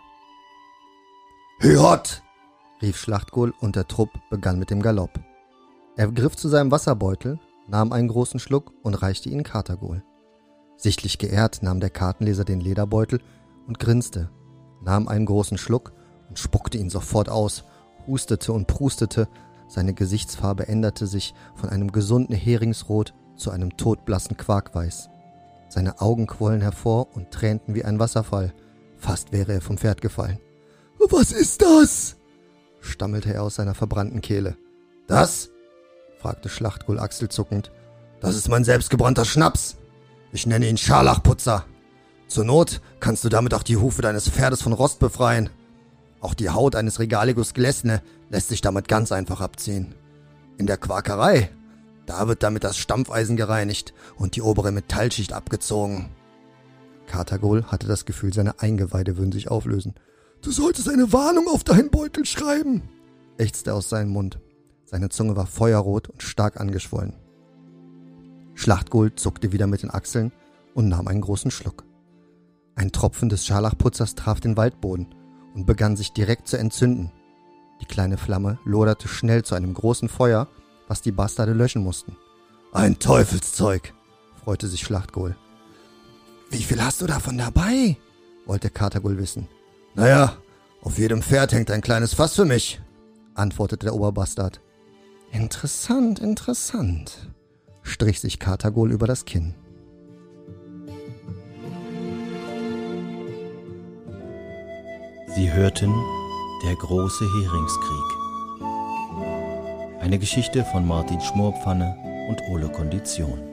»Hört!« rief Schlachtkohl, und der Trupp begann mit dem Galopp. Er griff zu seinem Wasserbeutel, nahm einen großen Schluck und reichte ihn Kartagol. Sichtlich geehrt nahm der Kartenleser den Lederbeutel und grinste, nahm einen großen Schluck und spuckte ihn sofort aus, hustete und prustete, seine Gesichtsfarbe änderte sich von einem gesunden Heringsrot zu einem todblassen Quarkweiß. Seine Augen quollen hervor und tränten wie ein Wasserfall, fast wäre er vom Pferd gefallen. »Was ist das?« stammelte er aus seiner verbrannten Kehle. »Das?« fragte Schlachtkohl achselzuckend. »Das ist mein selbstgebrannter Schnaps. Ich nenne ihn Scharlachputzer. Zur Not kannst du damit auch die Hufe deines Pferdes von Rost befreien. Auch die Haut eines Regalicus glesne lässt sich damit ganz einfach abziehen. In der Quakerei, da wird damit das Stampfeisen gereinigt und die obere Metallschicht abgezogen.« Kartagol hatte das Gefühl, seine Eingeweide würden sich auflösen. »Du solltest eine Warnung auf deinen Beutel schreiben«, ächzte aus seinem Mund. Seine Zunge war feuerrot und stark angeschwollen. Schlachtkohl zuckte wieder mit den Achseln und nahm einen großen Schluck. Ein Tropfen des Scharlachputzers traf den Waldboden und begann sich direkt zu entzünden. Die kleine Flamme loderte schnell zu einem großen Feuer, was die Bastarde löschen mussten. »Ein Teufelszeug«, freute sich Schlachtkohl. »Wie viel hast du davon dabei?« wollte Kartagol wissen. »Naja, auf jedem Pferd hängt ein kleines Fass für mich«, antwortete der Oberbastard. »Interessant, interessant«, strich sich Kartagol über das Kinn. Sie hörten Der große Heringskrieg. Eine Geschichte von Martin Schmorpfanne und Ole Kondition.